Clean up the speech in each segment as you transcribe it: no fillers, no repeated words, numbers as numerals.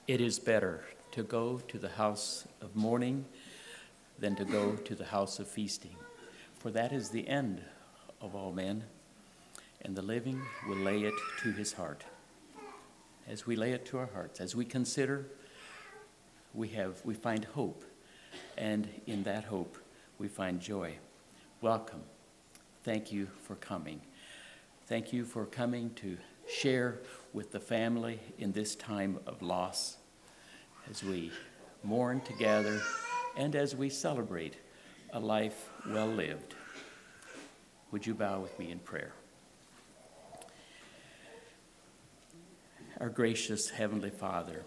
It is better to go to the house of mourning than to go to the house of feasting, for that is the end of all men, and the living will lay it to his heart. As we lay it to our hearts, as we consider, we find hope, and in that hope we find joy. Welcome. Thank you for coming. Thank you for coming to share with the family in this time of loss, as we mourn together and as we celebrate a life well lived. Would you bow with me in prayer? Our gracious Heavenly Father,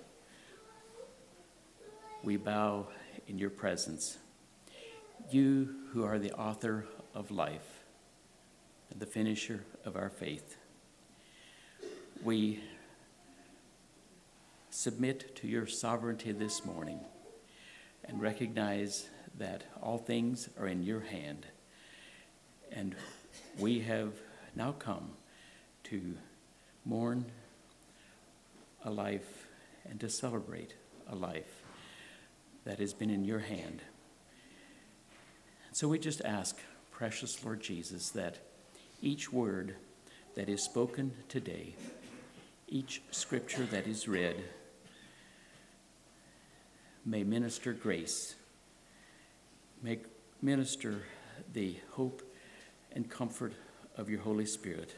we bow in your presence. You who are the author of life and the finisher of our faith. We submit to your sovereignty this morning and recognize that all things are in your hand. And we have now come to mourn a life and to celebrate a life that has been in your hand. So we just ask, precious Lord Jesus, that each word that is spoken today, each scripture that is read, may minister grace, may minister the hope and comfort of your Holy Spirit,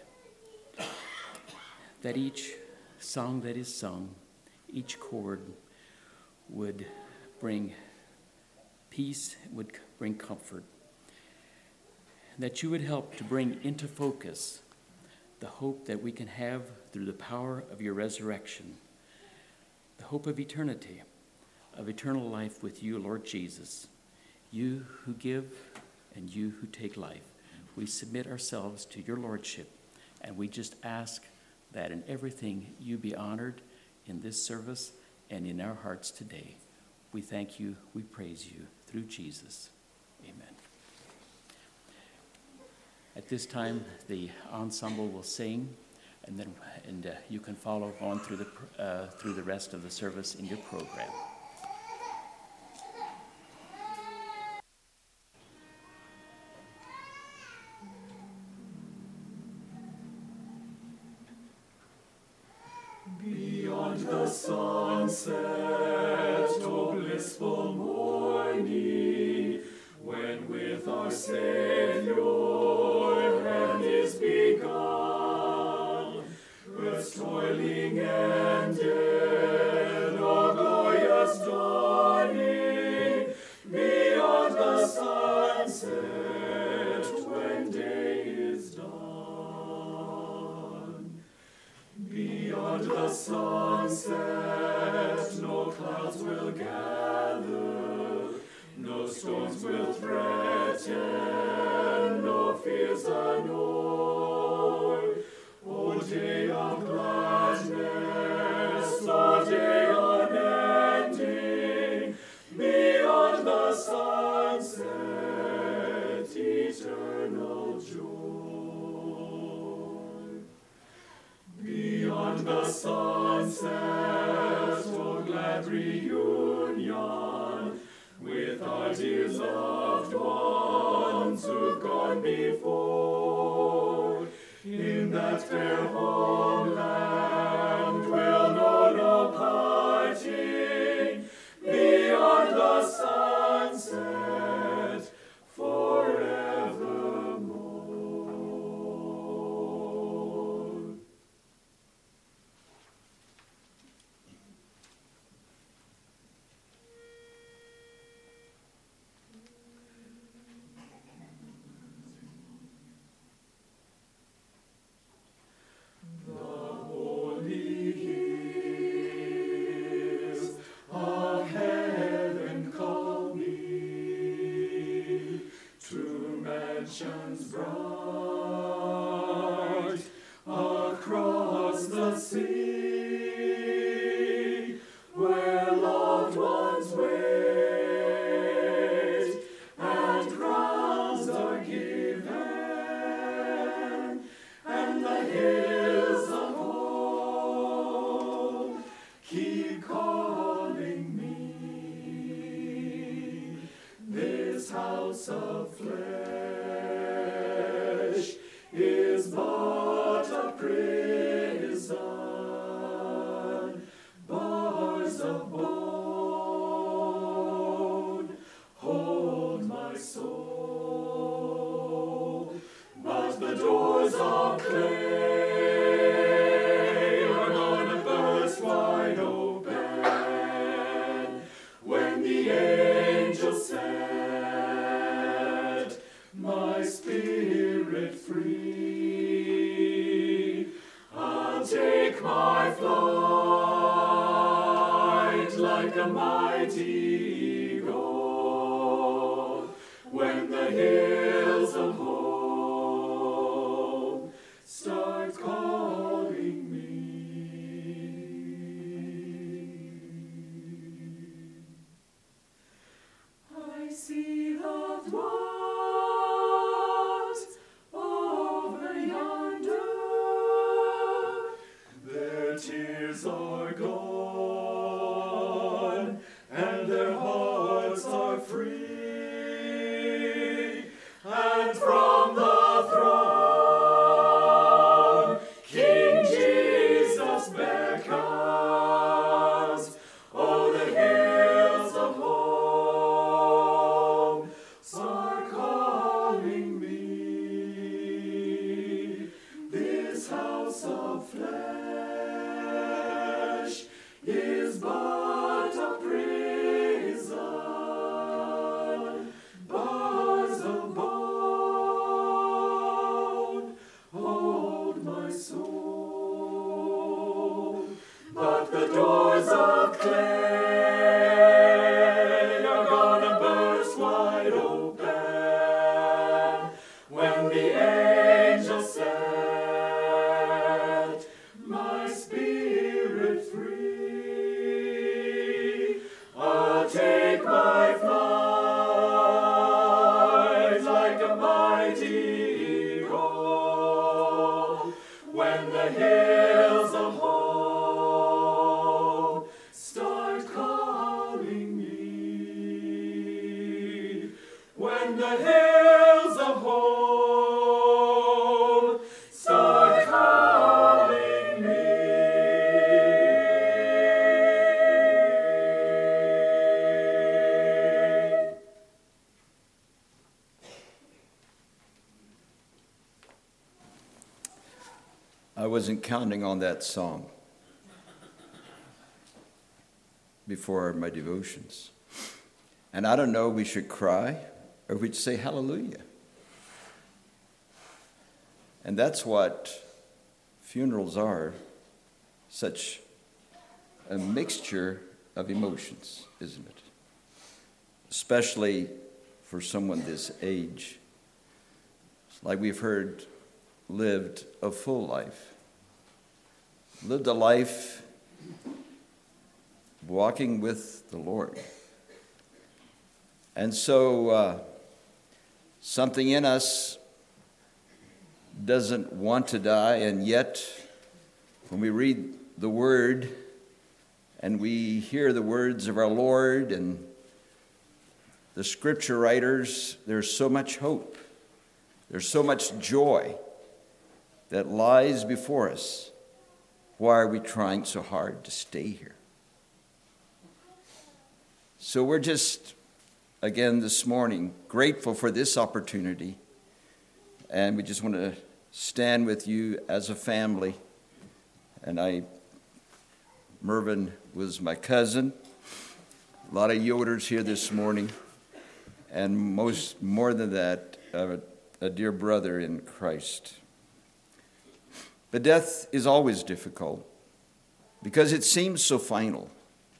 that each song that is sung, each chord would bring peace, would bring comfort, that you would help to bring into focus the hope that we can have through the power of your resurrection, the hope of eternity, of eternal life with you, Lord Jesus, you who give and you who take life. We submit ourselves to your lordship, and we just ask that in everything you be honored in this service and in our hearts today. We thank you, we praise you through Jesus. Amen. At this time, the ensemble will sing, and you can follow on through the rest of the service in your program. Beyond the sunset, oh blissful morning, when with our Savior hand is begun, earth's toiling ended, oh glorious dawning, beyond the sunset, when day is done. Beyond the sunset, no clouds will gather, no storms will threaten, no fears annoy. O day of gladness, O day unending, beyond the sunset, eternal joy. Beyond the sunset, oh glad reunion with our dear loved ones who've gone before. In that fair homeland we'll know no parting, beyond the sunset, forevermore. Mansions bright across the sea, where loved ones wait and crowns are given, and the hills prison, bars of bone, hold my soul. But the doors of clay are gonna burst wide open when the angel set my spirit free. I'll take my flight like a mighty eagle when the hills of home start calling me. I see loved ones over yonder. Their tears are gone, and their hearts are free. And from the throne, King Jesus beckons. Oh, the hills of home are calling me. This house of flesh is but a prison, bars of bone hold my soul. But the doors of clay are gonna burst wide open when the angel set my spirit free. I'll take my flight like a mighty eagle when the hills of home start calling me. When the hills of home start calling me. I wasn't counting on that song before my devotions. And I don't know, we should cry or we'd say hallelujah. And that's what funerals are, such a mixture of emotions, isn't it? Especially for someone this age. Like we've heard, lived a full life. Lived a life walking with the Lord. And so something in us doesn't want to die, and yet when we read the Word and we hear the words of our Lord and the Scripture writers, there's so much hope. There's so much joy that lies before us. Why are we trying so hard to stay here? So we're just, again this morning, grateful for this opportunity. And we just want to stand with you as a family. And Mervyn was my cousin. A lot of Yoders here this morning. And more than that, a dear brother in Christ. But death is always difficult because it seems so final.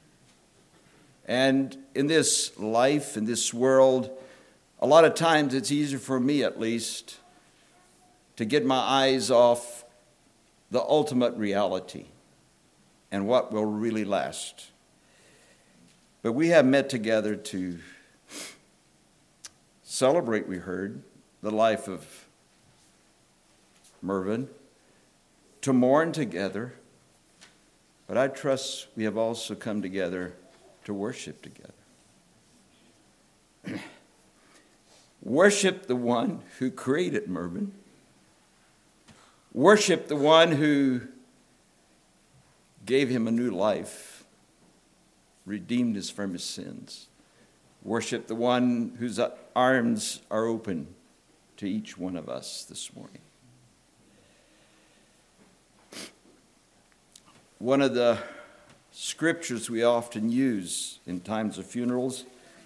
And in this life, in this world, a lot of times it's easier for me at least to get my eyes off the ultimate reality and what will really last. But we have met together to celebrate, we heard, the life of Mervyn, to mourn together, but I trust we have also come together to worship together. Worship the one who created Mervyn, Worship the one who gave him a new life, redeemed us from his sins. Worship the one whose arms are open to each one of us this morning. One of the scriptures we often use in times of funerals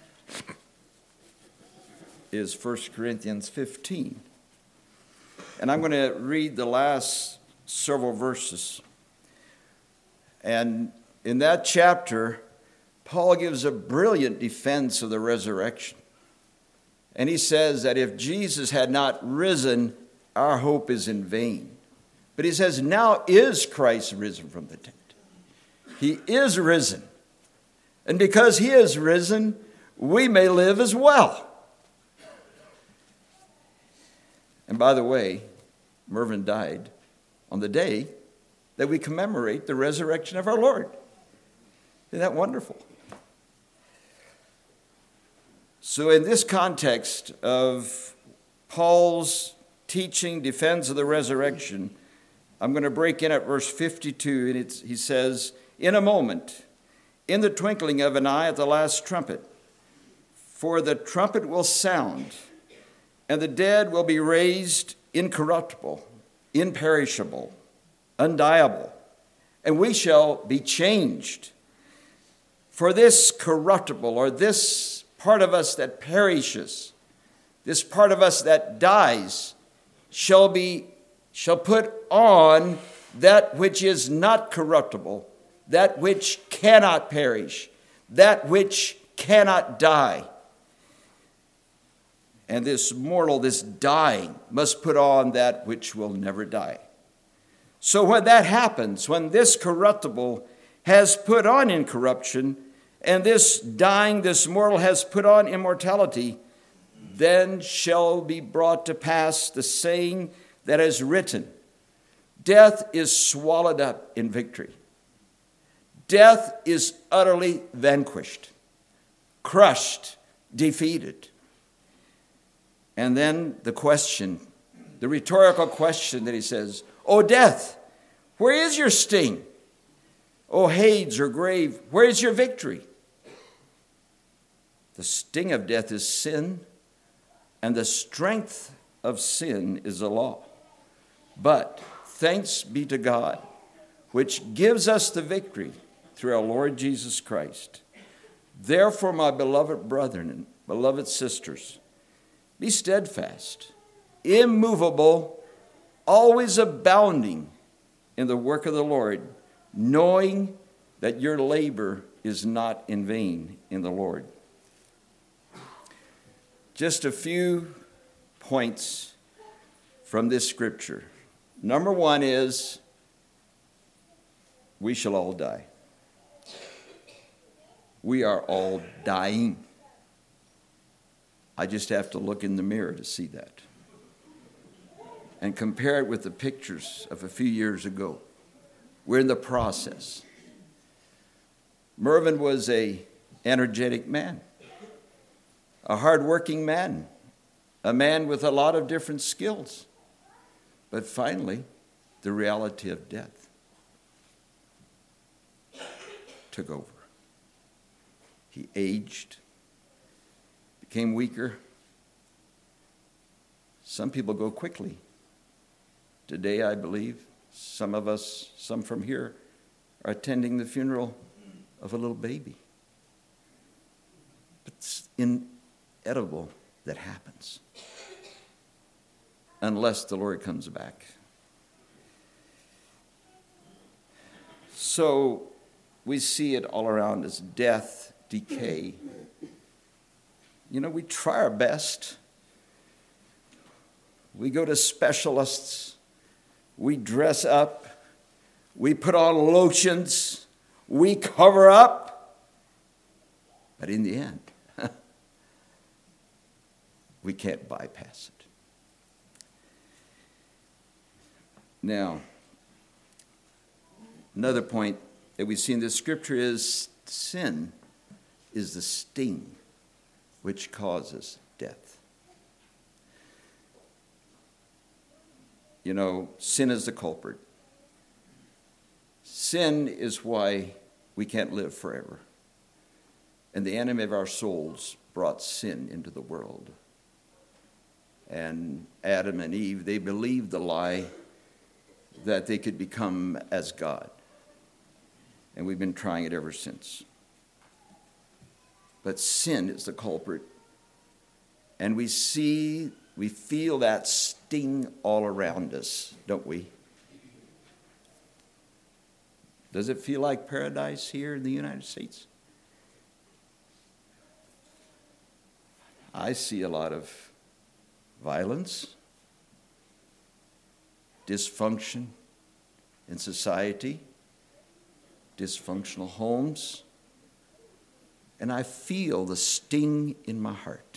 is 1 Corinthians 15. And I'm going to read the last several verses. And in that chapter, Paul gives a brilliant defense of the resurrection. And he says that if Jesus had not risen, our hope is in vain. But he says, now is Christ risen from the dead. He is risen. And because he is risen, we may live as well. And by the way, Mervyn died on the day that we commemorate the resurrection of our Lord. Isn't that wonderful? So in this context of Paul's teaching, defense of the resurrection, I'm going to break in at verse 52, and he says, in a moment, in the twinkling of an eye at the last trumpet, for the trumpet will sound, and the dead will be raised incorruptible, imperishable, undieable, and we shall be changed. For this corruptible, or this part of us that perishes, this part of us that dies, shall put on that which is not corruptible, that which cannot perish, that which cannot die. And this mortal, this dying, must put on that which will never die. So when that happens, when this corruptible has put on incorruption, and this dying, this mortal has put on immortality, then shall be brought to pass the saying that is written, death is swallowed up in victory. Death is utterly vanquished, crushed, defeated. And then the question, the rhetorical question that he says, O death, where is your sting? O Hades or grave, where is your victory? The sting of death is sin, and the strength of sin is the law. But thanks be to God, which gives us the victory through our Lord Jesus Christ. Therefore, my beloved brethren and beloved sisters, be steadfast, immovable, always abounding in the work of the Lord, knowing that your labor is not in vain in the Lord. Just a few points from this scripture. Number one is, we shall all die. We are all dying. I just have to look in the mirror to see that. And compare it with the pictures of a few years ago. We're in the process. Mervyn was an energetic man, a hardworking man, a man with a lot of different skills. But finally, the reality of death took over. He aged, became weaker. Some people go quickly. Today, I believe, some of us, some from here, are attending the funeral of a little baby. It's inevitable that happens, unless the Lord comes back. So we see it all around us, death, decay. You know, we try our best. We go to specialists. We dress up. We put on lotions. We cover up. But in the end, we can't bypass it. Now, another point that we see in this scripture is sin is the sting which causes death. sin is the culprit. Sin is why we can't live forever. And the enemy of our souls brought sin into the world. And Adam and Eve, they believed the lie that they could become as God. And we've been trying it ever since. But sin is the culprit. And we feel that sting all around us, don't we? Does it feel like paradise here in the United States? I see a lot of violence, dysfunction in society, dysfunctional homes, and I feel the sting in my heart,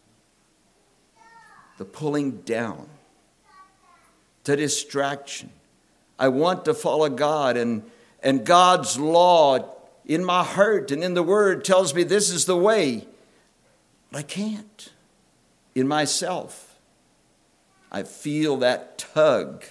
the pulling down, the distraction. I want to follow God, and God's law in my heart and in the Word tells me this is the way. But I can't in myself. I feel that tug.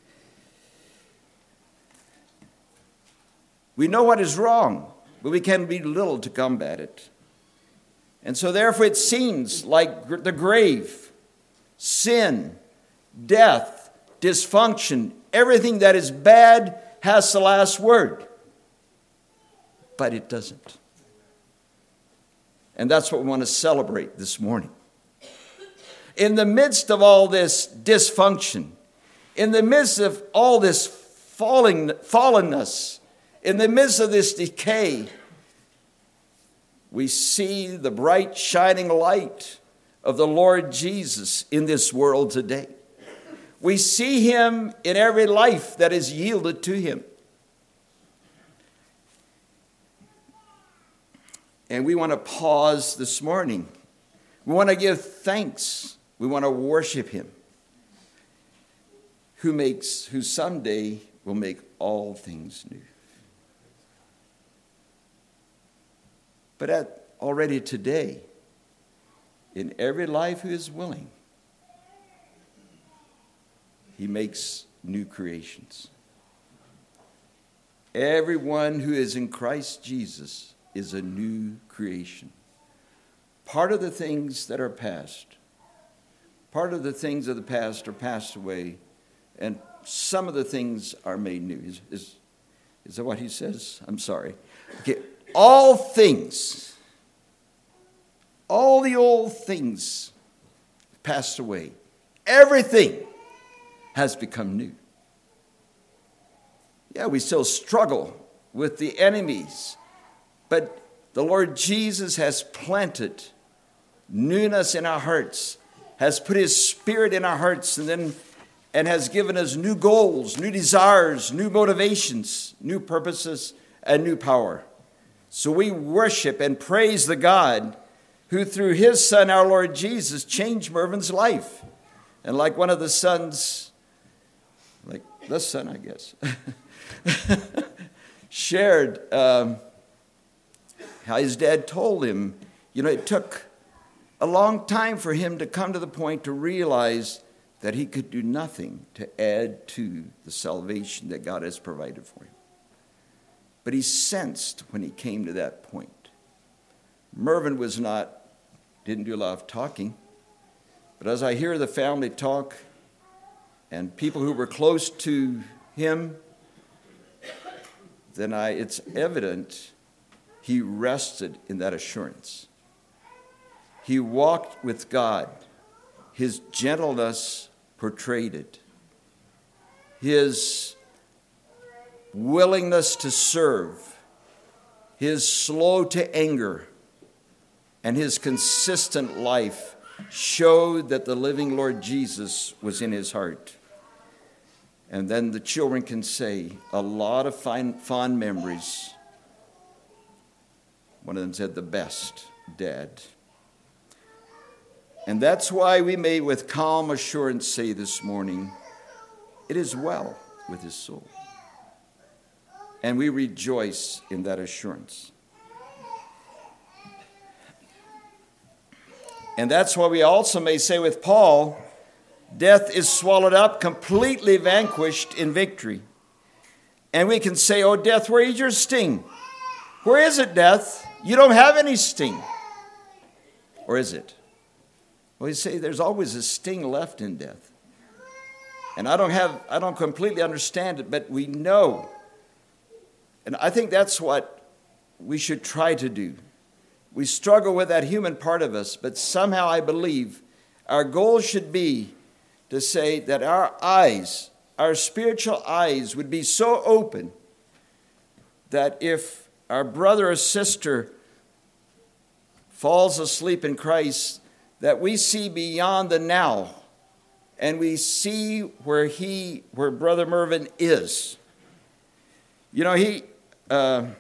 We know what is wrong, but we can be little to combat it. And so therefore it seems like the grave, sin, death, dysfunction, everything that is bad has the last word. But it doesn't. And that's what we want to celebrate this morning. In the midst of all this dysfunction, in the midst of all this fallenness, in the midst of this decay, we see the bright shining light of the Lord Jesus in this world today. We see him in every life that is yielded to him. And we want to pause this morning. We want to give thanks. We want to worship him, who someday will make all things new. But already today, in every life who is willing, he makes new creations. Everyone who is in Christ Jesus is a new creation. Part of the things that are past, part of the things of the past are passed away, and some of the things are made new. Is that what he says? I'm sorry. Okay. All things, all the old things passed away. Everything has become new. Yeah, we still struggle with the enemies, but the Lord Jesus has planted newness in our hearts, has put his Spirit in our hearts, and has given us new goals, new desires, new motivations, new purposes, and new power. So we worship and praise the God who through his Son, our Lord Jesus, changed Mervin's life. And like one of the sons, like this son, I guess, shared how his dad told him, it took a long time for him to come to the point to realize that he could do nothing to add to the salvation that God has provided for him. But he sensed when he came to that point. Mervin didn't do a lot of talking, but as I hear the family talk and people who were close to him, then it's evident he rested in that assurance. He walked with God. His gentleness portrayed it. His willingness to serve, his slow to anger, and his consistent life showed that the living Lord Jesus was in his heart. And then the children can say a lot of fond memories. One of them said, the best, Dad. And that's why we may with calm assurance say this morning, it is well with his soul. And we rejoice in that assurance. And that's why we also may say with Paul, Death is swallowed up, completely vanquished in victory. And we can say, oh, death, where is your sting? Where is it, death? You don't have any sting. Or is it? Well, you say there's always a sting left in death. And I don't completely understand it, but we know. And I think that's what we should try to do. We struggle with that human part of us, but somehow I believe our goal should be to say that our eyes, our spiritual eyes, would be so open that if our brother or sister falls asleep in Christ, that we see beyond the now and we see where Brother Mervyn is. You know,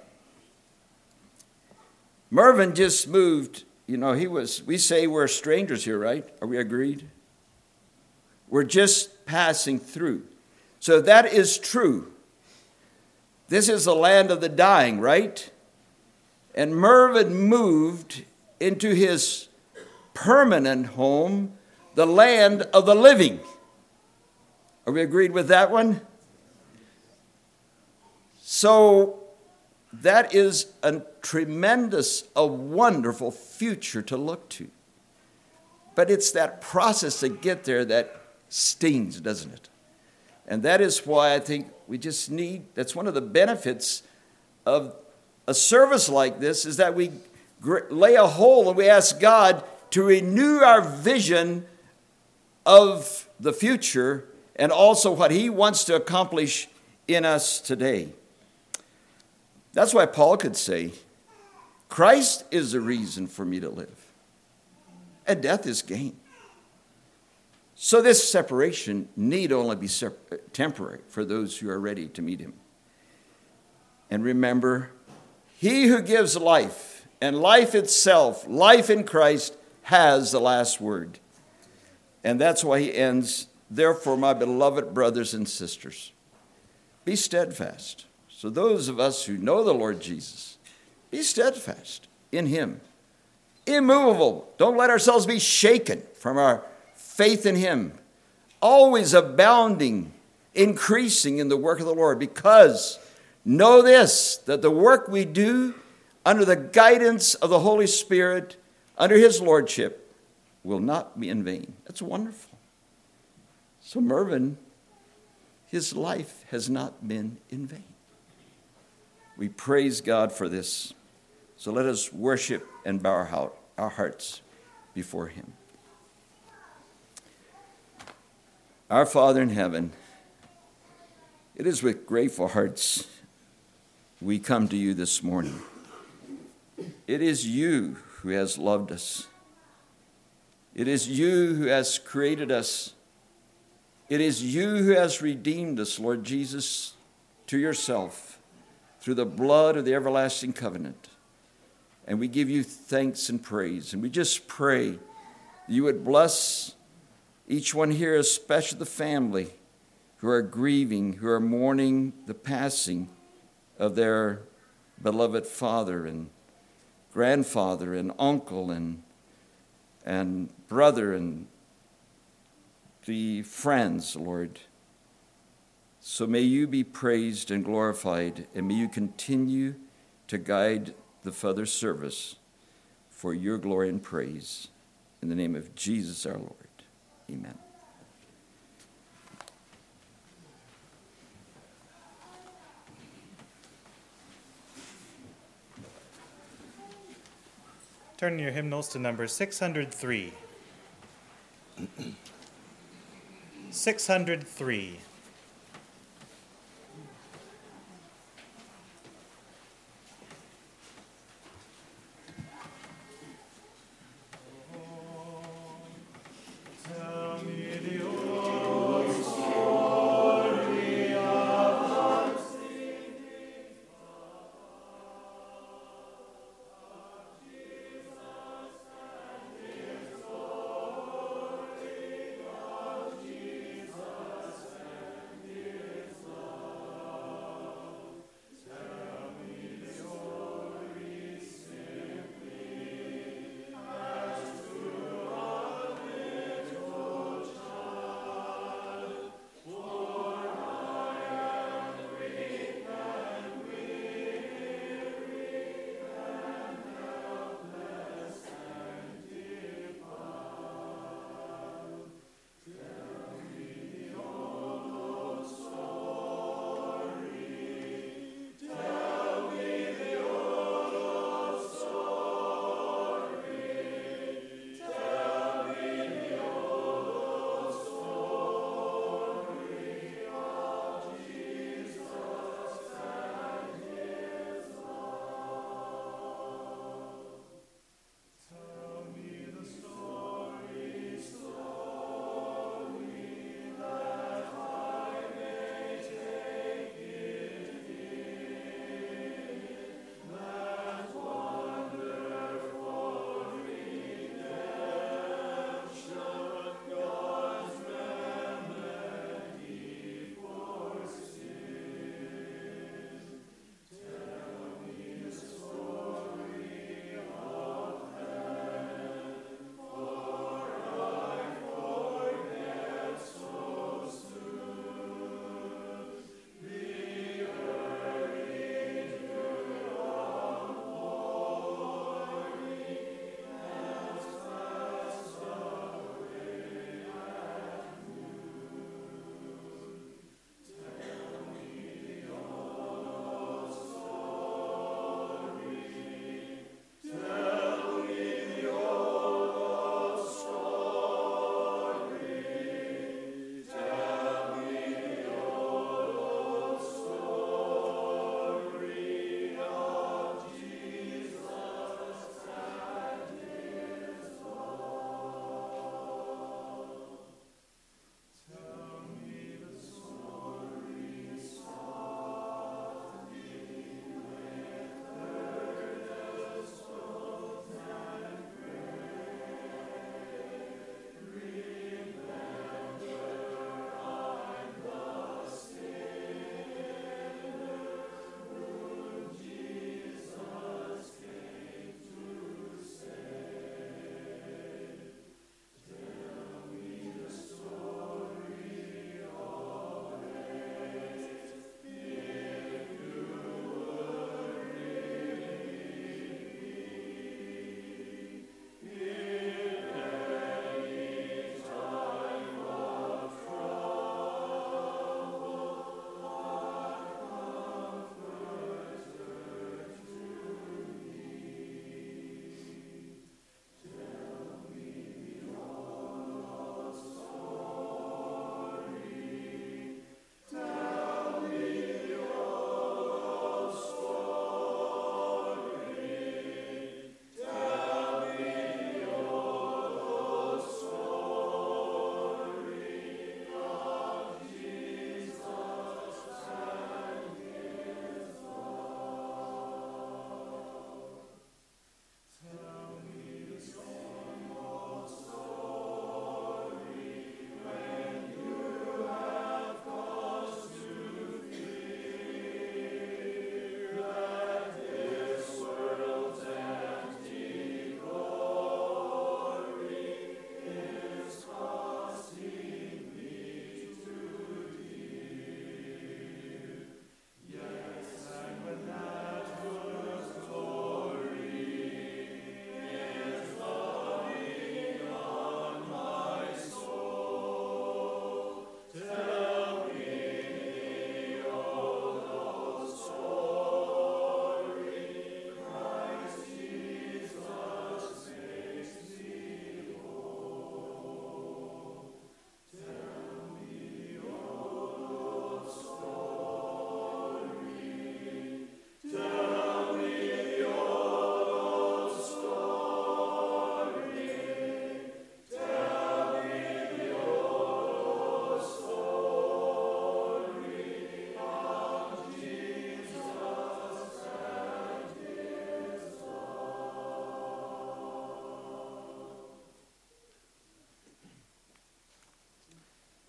Mervyn just moved. You know, we say we're strangers here, right? Are we agreed? We're just passing through. So that is true. This is the land of the dying, right? And Mervyn moved into his permanent home, the land of the living. Are we agreed with that one? So that is a wonderful future to look to. But it's that process to get there that stings, doesn't it? And that is why I think we just that's one of the benefits of a service like this, is that we lay a hold and we ask God to renew our vision of the future and also what he wants to accomplish in us today. That's why Paul could say, Christ is the reason for me to live, and death is gain. So this separation need only be temporary for those who are ready to meet him. And remember, he who gives life, and life itself, life in Christ, has the last word. And that's why he ends, therefore, my beloved brothers and sisters, be steadfast. So those of us who know the Lord Jesus, be steadfast in him. Immovable. Don't let ourselves be shaken from our faith in him. Always abounding, increasing in the work of the Lord. Because know this, that the work we do under the guidance of the Holy Spirit, under his lordship, will not be in vain. That's wonderful. So Mervyn, his life has not been in vain. We praise God for this. So let us worship and bow our hearts before him. Our Father in heaven, it is with grateful hearts we come to you this morning. It is you who has loved us. It is you who has created us. It is you who has redeemed us, Lord Jesus, to yourself through the blood of the everlasting covenant. And we give you thanks and praise. And we just pray that you would bless each one here, especially the family who are grieving, who are mourning the passing of their beloved father and grandfather and uncle and brother and the friends, Lord. So may you be praised and glorified, and may you continue to guide the further service for your glory and praise. In the name of Jesus our Lord. Amen. Turn your hymnals to number 603. 603.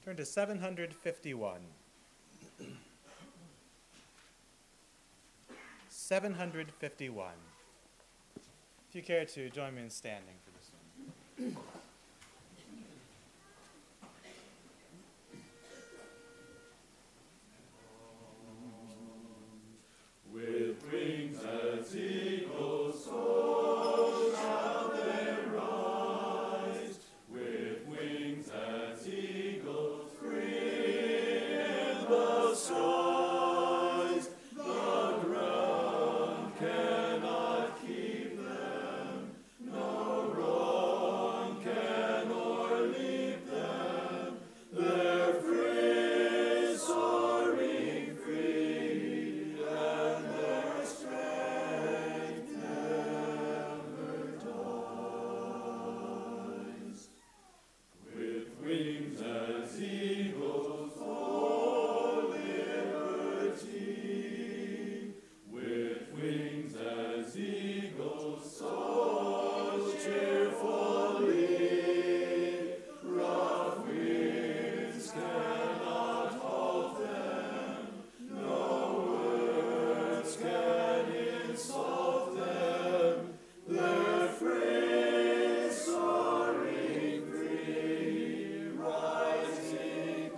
Turn to 751. 751. If you care to join me in standing for this one. With wings as eagles soar shall they rise, with wings as eagles free in the skies. The ground cannot keep them, no wrong can o'erleap them. They're free, soaring free, and their strength never dies. With wings as eagles, oh liberty, with wings as eagles, soar cheerfully. Rough winds cannot halt them, no words can insult them. They're free, soaring free, rising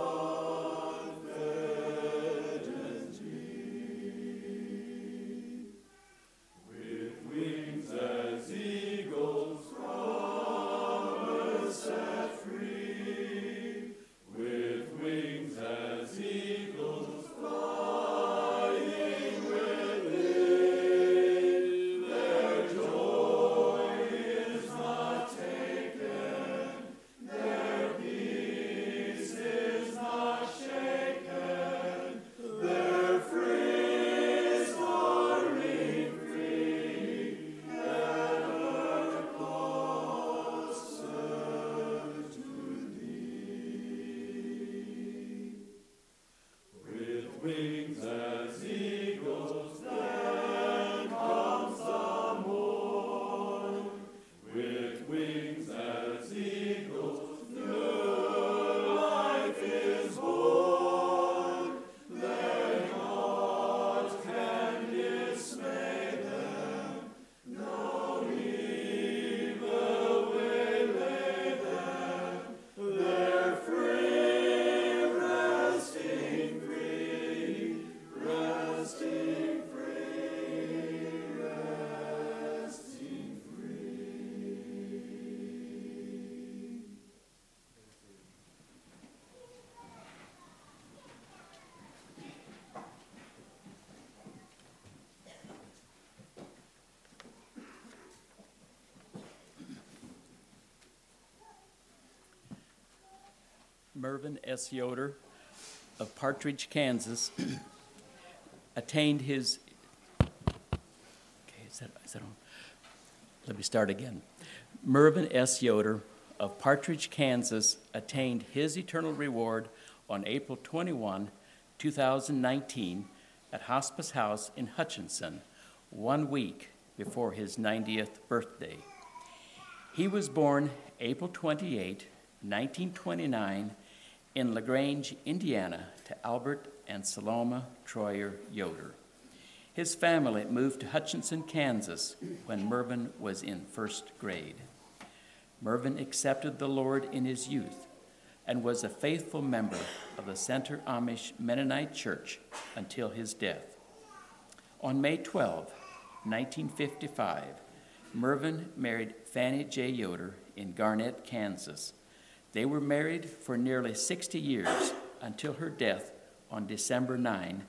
confidently. With wings as eagles from earth set free, with wings as eagles flying within, their joy is not taken, their peace is not shaken. They're free, soaring free, ever closer to thee. With wings as eagles, then comes the morn. With wings as eagles, new life is born. Then naught can dismay them, no evil waylay them. They're free, resting free, resting free, resting free. Mervyn S. Yoder of Partridge, Kansas, attained his. Okay, is that on? Let me start again. Mervyn S. Yoder of Partridge, Kansas, attained his eternal reward on April 21, 2019, at Hospice House in Hutchinson, 1 week before his 90th birthday. He was born April 28, 1929, in LaGrange, Indiana, to Albert and Saloma Troyer Yoder. His family moved to Hutchinson, Kansas, when Mervyn was in first grade. Mervyn accepted the Lord in his youth and was a faithful member of the Center Amish Mennonite Church until his death. On May 12, 1955, Mervyn married Fanny J. Yoder in Garnett, Kansas. They were married for nearly 60 years until her death on December 9,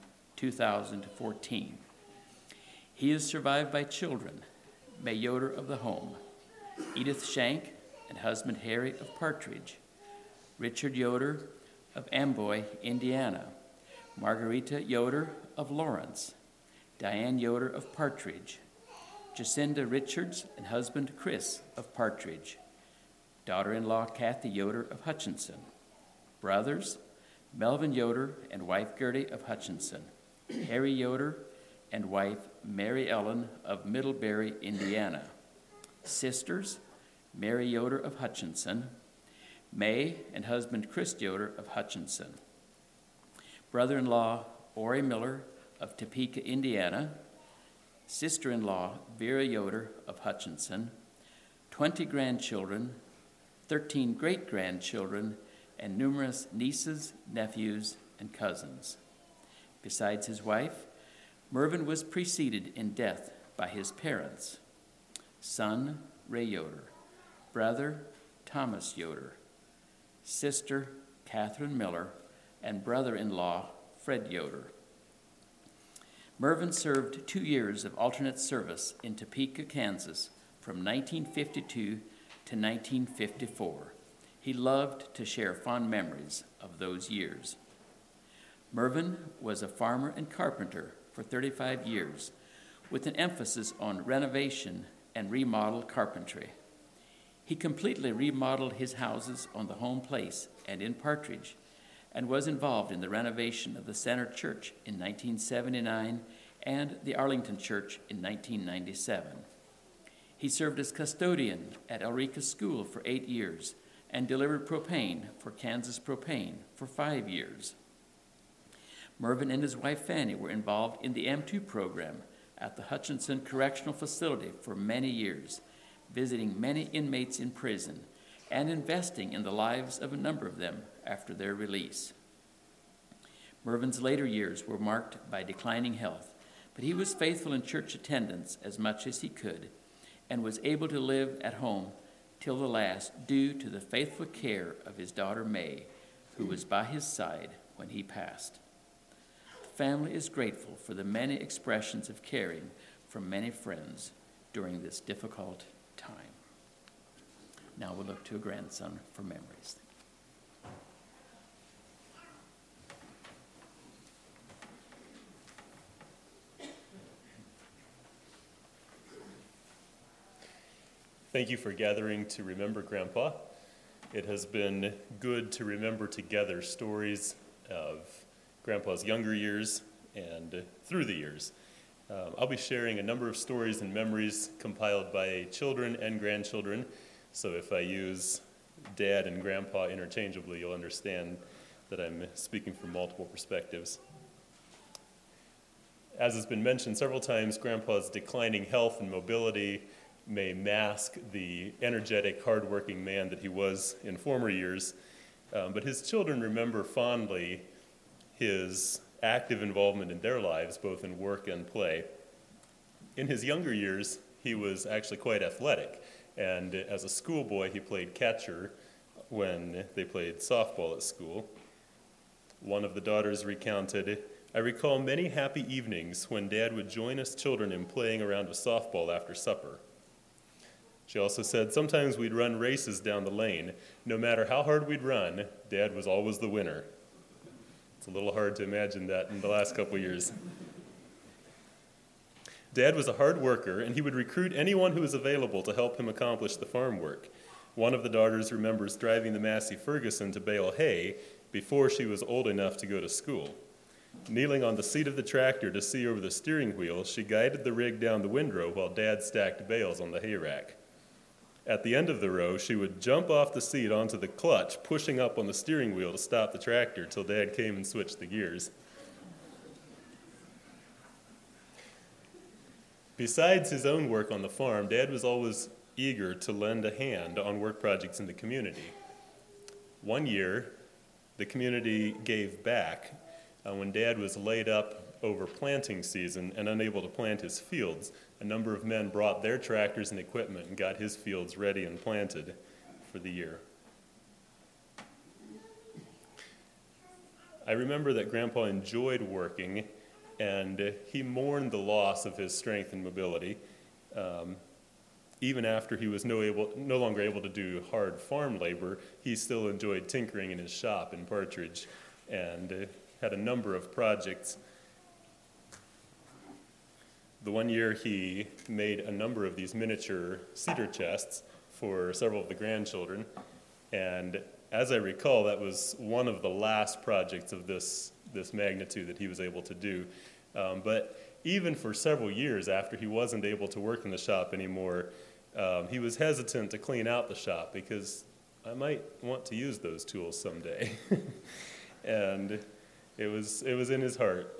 2014. He is survived by children, May Yoder of the home, Edith Shank and husband Harry of Partridge, Richard Yoder of Amboy, Indiana, Margarita Yoder of Lawrence, Diane Yoder of Partridge, Jacinda Richards and husband Chris of Partridge, daughter-in-law Kathy Yoder of Hutchinson, brothers Melvin Yoder and wife Gertie of Hutchinson, Harry Yoder and wife Mary Ellen of Middlebury, Indiana, sisters Mary Yoder of Hutchinson, May and husband Chris Yoder of Hutchinson. Brother-in-law Ori Miller of Topeka, Indiana. Sister-in-law Vera Yoder of Hutchinson. 20 grandchildren, 13 great-grandchildren, and numerous nieces, nephews, and cousins. Besides his wife, Mervyn was preceded in death by his parents, son Ray Yoder, brother Thomas Yoder, sister Catherine Miller, and brother-in-law Fred Yoder. Mervyn served 2 years of alternate service in Topeka, Kansas from 1952 to 1954. He loved to share fond memories of those years. Mervyn was a farmer and carpenter for 35 years, with an emphasis on renovation and remodel carpentry. He completely remodeled his houses on the home place and in Partridge, and was involved in the renovation of the Center Church in 1979 and the Arlington Church in 1997. He served as custodian at Elrika School for 8 years and delivered propane for Kansas Propane for 5 years. Mervyn and his wife Fanny were involved in the M2 program at the Hutchinson Correctional Facility for many years, visiting many inmates in prison and investing in the lives of a number of them after their release. Mervyn's later years were marked by declining health, but he was faithful in church attendance as much as he could and was able to live at home till the last due to the faithful care of his daughter May, who was by his side when he passed. The family is grateful for the many expressions of caring from many friends during this difficult time. Now we'll look to a grandson for memories. Thank you for gathering to remember Grandpa. It has been good to remember together stories of Grandpa's younger years and through the years. I'll be sharing a number of stories and memories compiled by children and grandchildren, so if I use Dad and Grandpa interchangeably, you'll understand that I'm speaking from multiple perspectives. As has been mentioned several times, Grandpa's declining health and mobility may mask the energetic, hardworking man that he was in former years, but his children remember fondly his active involvement in their lives, both in work and play. In his younger years, he was actually quite athletic, and as a schoolboy, he played catcher when they played softball at school. One of the daughters recounted, "I recall many happy evenings when Dad would join us children in playing around with softball after supper." She also said, "Sometimes we'd run races down the lane. No matter how hard we'd run, Dad was always the winner." It's a little hard to imagine that in the last couple years. Dad was a hard worker, and he would recruit anyone who was available to help him accomplish the farm work. One of the daughters remembers driving the Massey Ferguson to bale hay before she was old enough to go to school. Kneeling on the seat of the tractor to see over the steering wheel, she guided the rig down the windrow while Dad stacked bales on the hay rack. At the end of the row, she would jump off the seat onto the clutch, pushing up on the steering wheel to stop the tractor till Dad came and switched the gears. Besides his own work on the farm, Dad was always eager to lend a hand on work projects in the community. One year, the community gave back when Dad was laid up over planting season and unable to plant his fields. A number of men brought their tractors and equipment and got his fields ready and planted for the year. I remember that Grandpa enjoyed working, and he mourned the loss of his strength and mobility. Even after he was no longer able to do hard farm labor, he still enjoyed tinkering in his shop in Partridge and had a number of projects. The one year he made a number of these miniature cedar chests for several of the grandchildren, and as I recall, that was one of the last projects of this magnitude that he was able to do. But even for several years after he wasn't able to work in the shop anymore, he was hesitant to clean out the shop because I might want to use those tools someday. And it was in his heart.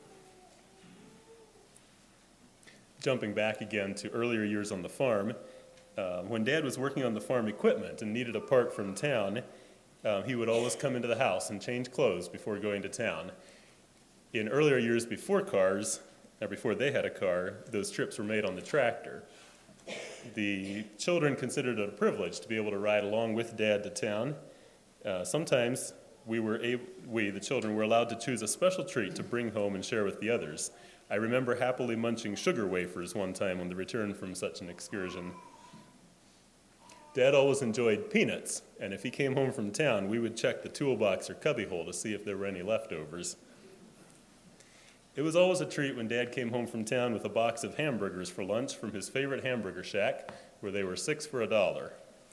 Jumping back again to earlier years on the farm, when Dad was working on the farm equipment and needed a part from town, he would always come into the house and change clothes before going to town. In earlier years before cars, or before they had a car, those trips were made on the tractor. The children considered it a privilege to be able to ride along with Dad to town. Sometimes we, the children, were allowed to choose a special treat to bring home and share with the others. I remember happily munching sugar wafers one time on the return from such an excursion. Dad always enjoyed peanuts, and if he came home from town, we would check the toolbox or cubbyhole to see if there were any leftovers. It was always a treat when Dad came home from town with a box of hamburgers for lunch from his favorite hamburger shack, where they were 6 for $1.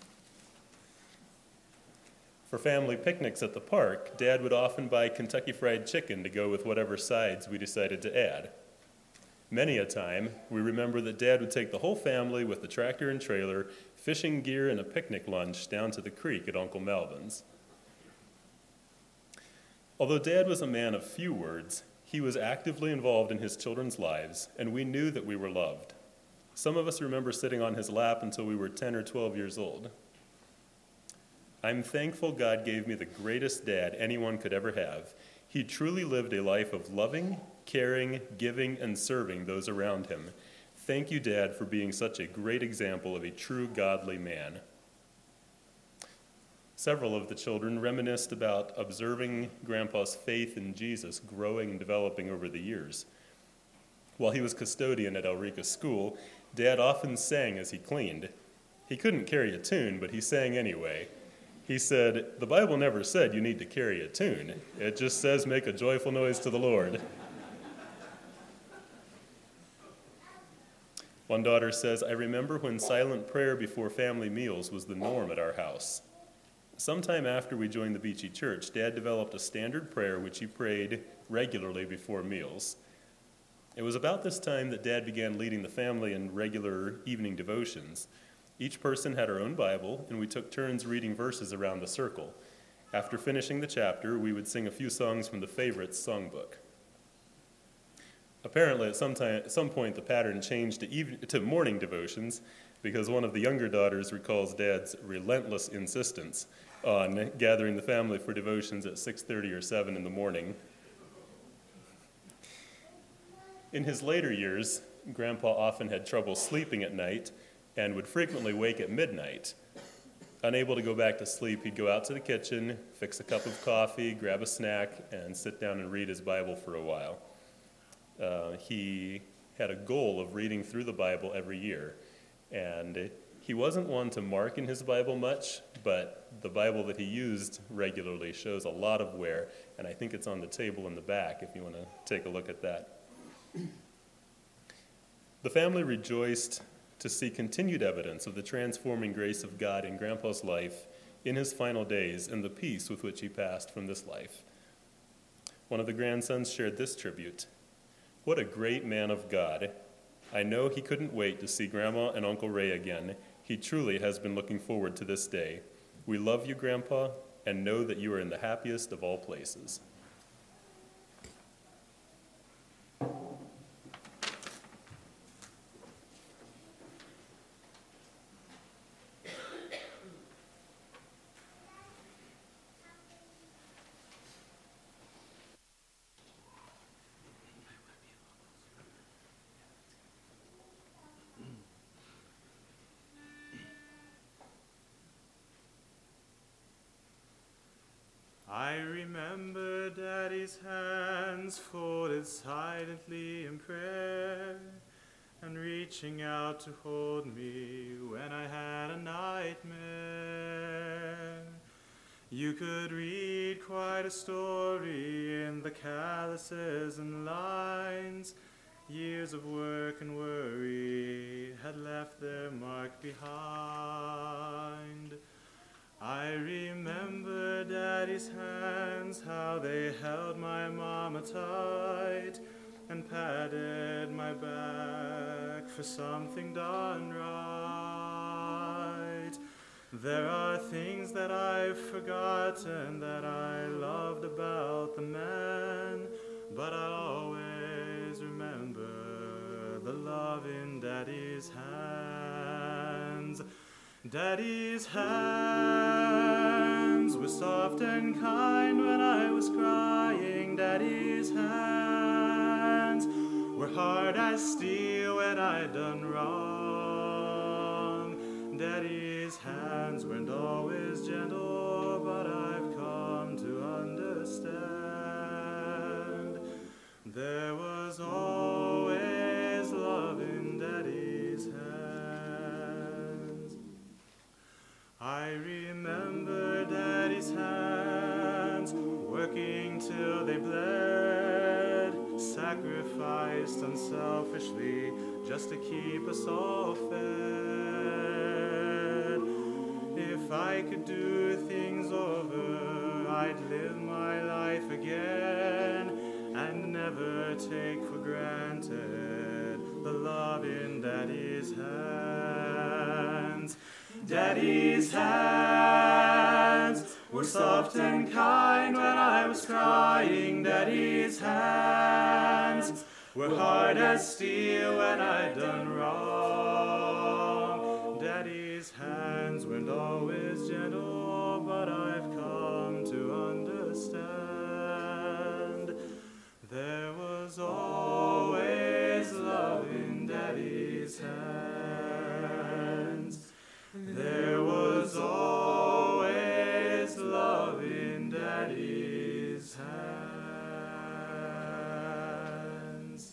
For family picnics at the park, Dad would often buy Kentucky Fried Chicken to go with whatever sides we decided to add. Many a time, we remember that Dad would take the whole family with the tractor and trailer, fishing gear, and a picnic lunch down to the creek at Uncle Melvin's. Although Dad was a man of few words, he was actively involved in his children's lives, and we knew that we were loved. Some of us remember sitting on his lap until we were 10 or 12 years old. I'm thankful God gave me the greatest dad anyone could ever have. He truly lived a life of loving, caring, giving, and serving those around him. Thank you, Dad, for being such a great example of a true godly man. Several of the children reminisced about observing Grandpa's faith in Jesus growing and developing over the years. While he was custodian at Elrica School, Dad often sang as he cleaned. He couldn't carry a tune, but he sang anyway. He said, "The Bible never said you need to carry a tune. It just says make a joyful noise to the Lord." One daughter says, "I remember when silent prayer before family meals was the norm at our house. Sometime after we joined the Beachy Church, Dad developed a standard prayer which he prayed regularly before meals. It was about this time that Dad began leading the family in regular evening devotions. Each person had our own Bible, and we took turns reading verses around the circle. After finishing the chapter, we would sing a few songs from the Favorites songbook. Apparently, at some point, the pattern changed to morning devotions because one of the younger daughters recalls Dad's relentless insistence on gathering the family for devotions at 6:30 or 7 in the morning. In his later years, Grandpa often had trouble sleeping at night and would frequently wake at midnight. Unable to go back to sleep, he'd go out to the kitchen, fix a cup of coffee, grab a snack, and sit down and read his Bible for a while. He had a goal of reading through the Bible every year, and he wasn't one to mark in his Bible much, but the Bible that he used regularly shows a lot of wear, and I think it's on the table in the back if you want to take a look at that. The family rejoiced to see continued evidence of the transforming grace of God in Grandpa's life in his final days and the peace with which he passed from this life. One of the grandsons shared this tribute. "What a great man of God. I know he couldn't wait to see Grandma and Uncle Ray again. He truly has been looking forward to this day. We love you, Grandpa, and know that you are in the happiest of all places." I remember Daddy's hands folded silently in prayer and reaching out to hold me when I had a nightmare. You could read quite a story in the calyces and lines. Years of work and worry had left their mark behind. I remember Daddy's hands, how they held my mama tight and patted my back for something done right. There are things that I've forgotten that I loved about the man, but I'll always remember the love in Daddy's hands. Daddy's hands were soft and kind when I was crying. Daddy's hands were hard as steel when I'd done wrong. Daddy's hands weren't always gentle, but I've come to understand. There was always love in Daddy's hands. I remember Daddy's hands working till they bled, sacrificed unselfishly just to keep us all fed. If I could do things over, I'd live my life again and never take for granted the love in Daddy's hands. Daddy's hands were soft and kind when I was crying. Daddy's hands were hard as steel when I'd done wrong. Daddy's hands weren't always gentle, but I've come to understand. There was always love in Daddy's hands. There was always love in Daddy's hands.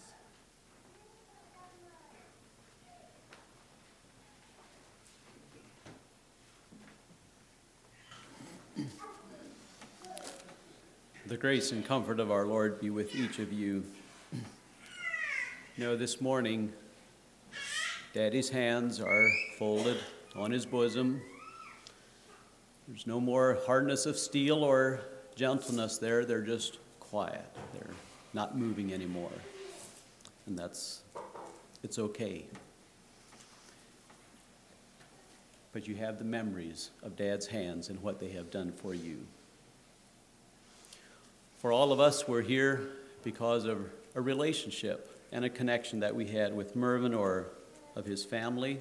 The grace and comfort of our Lord be with each of you. You know, this morning, Daddy's hands are folded on his bosom. There's no more hardness of steel or gentleness there. They're just quiet. They're not moving anymore. And it's okay. But you have the memories of Dad's hands and what they have done for you. For all of us, we're here because of a relationship and a connection that we had with Mervyn or of his family.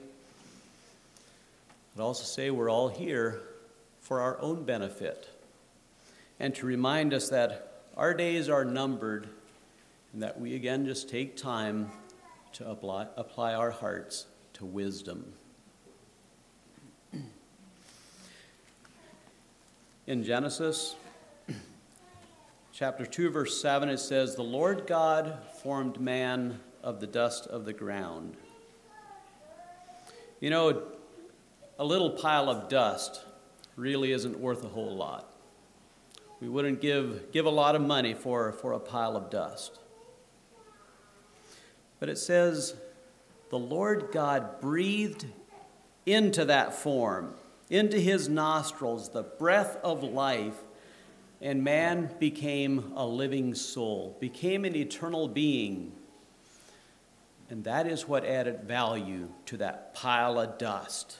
I'd also say we're all here for our own benefit and to remind us that our days are numbered and that we again just take time to apply our hearts to wisdom. In Genesis chapter 2, verse 7, it says, "The Lord God formed man of the dust of the ground." You know, a little pile of dust really isn't worth a whole lot. We wouldn't give a lot of money for a pile of dust. But it says, the Lord God breathed into that form, into his nostrils, the breath of life, and man became a living soul, became an eternal being. And that is what added value to that pile of dust.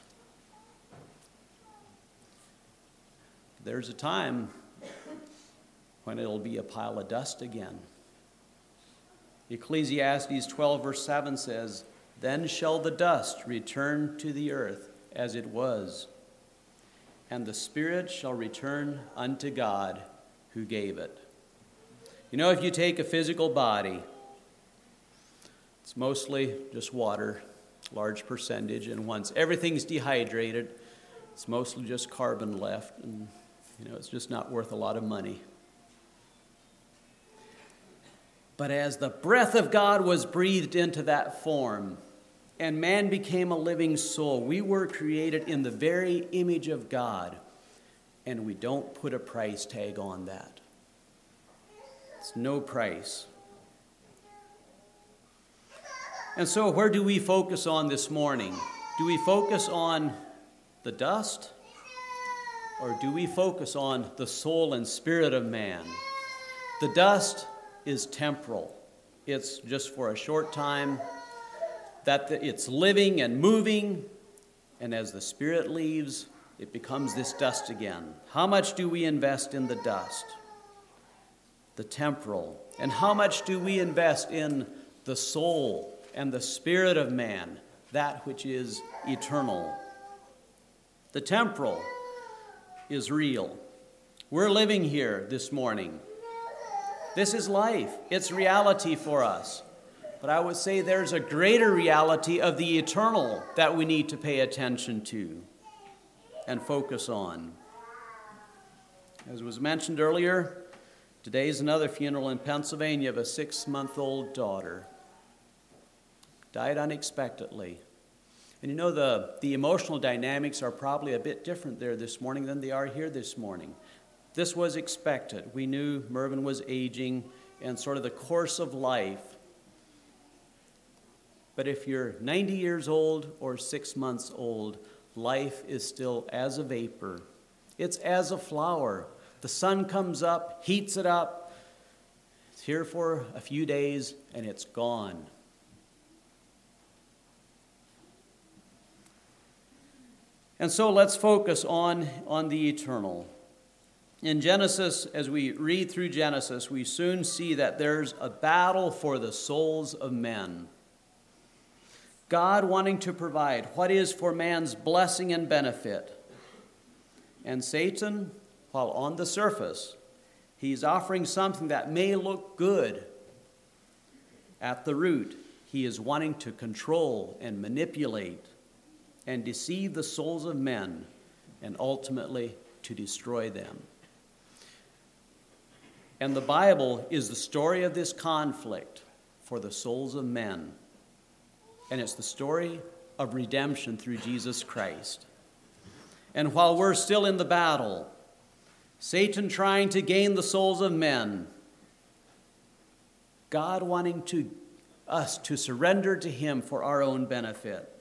There's a time when it'll be a pile of dust again. Ecclesiastes 12, verse 7 says, "Then shall the dust return to the earth as it was, and the spirit shall return unto God who gave it." You know, if you take a physical body, it's mostly just water, large percentage, and once everything's dehydrated, it's mostly just carbon left, and it's just not worth a lot of money. But as the breath of God was breathed into that form, and man became a living soul, we were created in the very image of God, and we don't put a price tag on that. It's no price. And so where do we focus on this morning? Do we focus on the dust? Or do we focus on the soul and spirit of man? The dust is temporal. It's just for a short time, that it's living and moving, and as the spirit leaves, it becomes this dust again. How much do we invest in the dust, the temporal? And how much do we invest in the soul and the spirit of man, that which is eternal? The temporal is real. We're living here this morning. This is life. It's reality for us. But I would say there's a greater reality of the eternal that we need to pay attention to and focus on. As was mentioned earlier, today is another funeral in Pennsylvania of a 6-month-old daughter. Died unexpectedly. And you know, the emotional dynamics are probably a bit different there this morning than they are here this morning. This was expected. We knew Mervyn was aging and sort of the course of life. But if you're 90 years old or 6 months old, life is still as a vapor. It's as a flower. The sun comes up, heats it up. It's here for a few days, and it's gone. And so let's focus on the eternal. In Genesis, as we read through Genesis, we soon see that there's a battle for the souls of men. God wanting to provide what is for man's blessing and benefit. And Satan, while on the surface, he's offering something that may look good. At the root, he is wanting to control and manipulate and deceive the souls of men and ultimately to destroy them. And the Bible is the story of this conflict for the souls of men. And it's the story of redemption through Jesus Christ. And while we're still in the battle, Satan trying to gain the souls of men, God wanting us to surrender to him for our own benefit.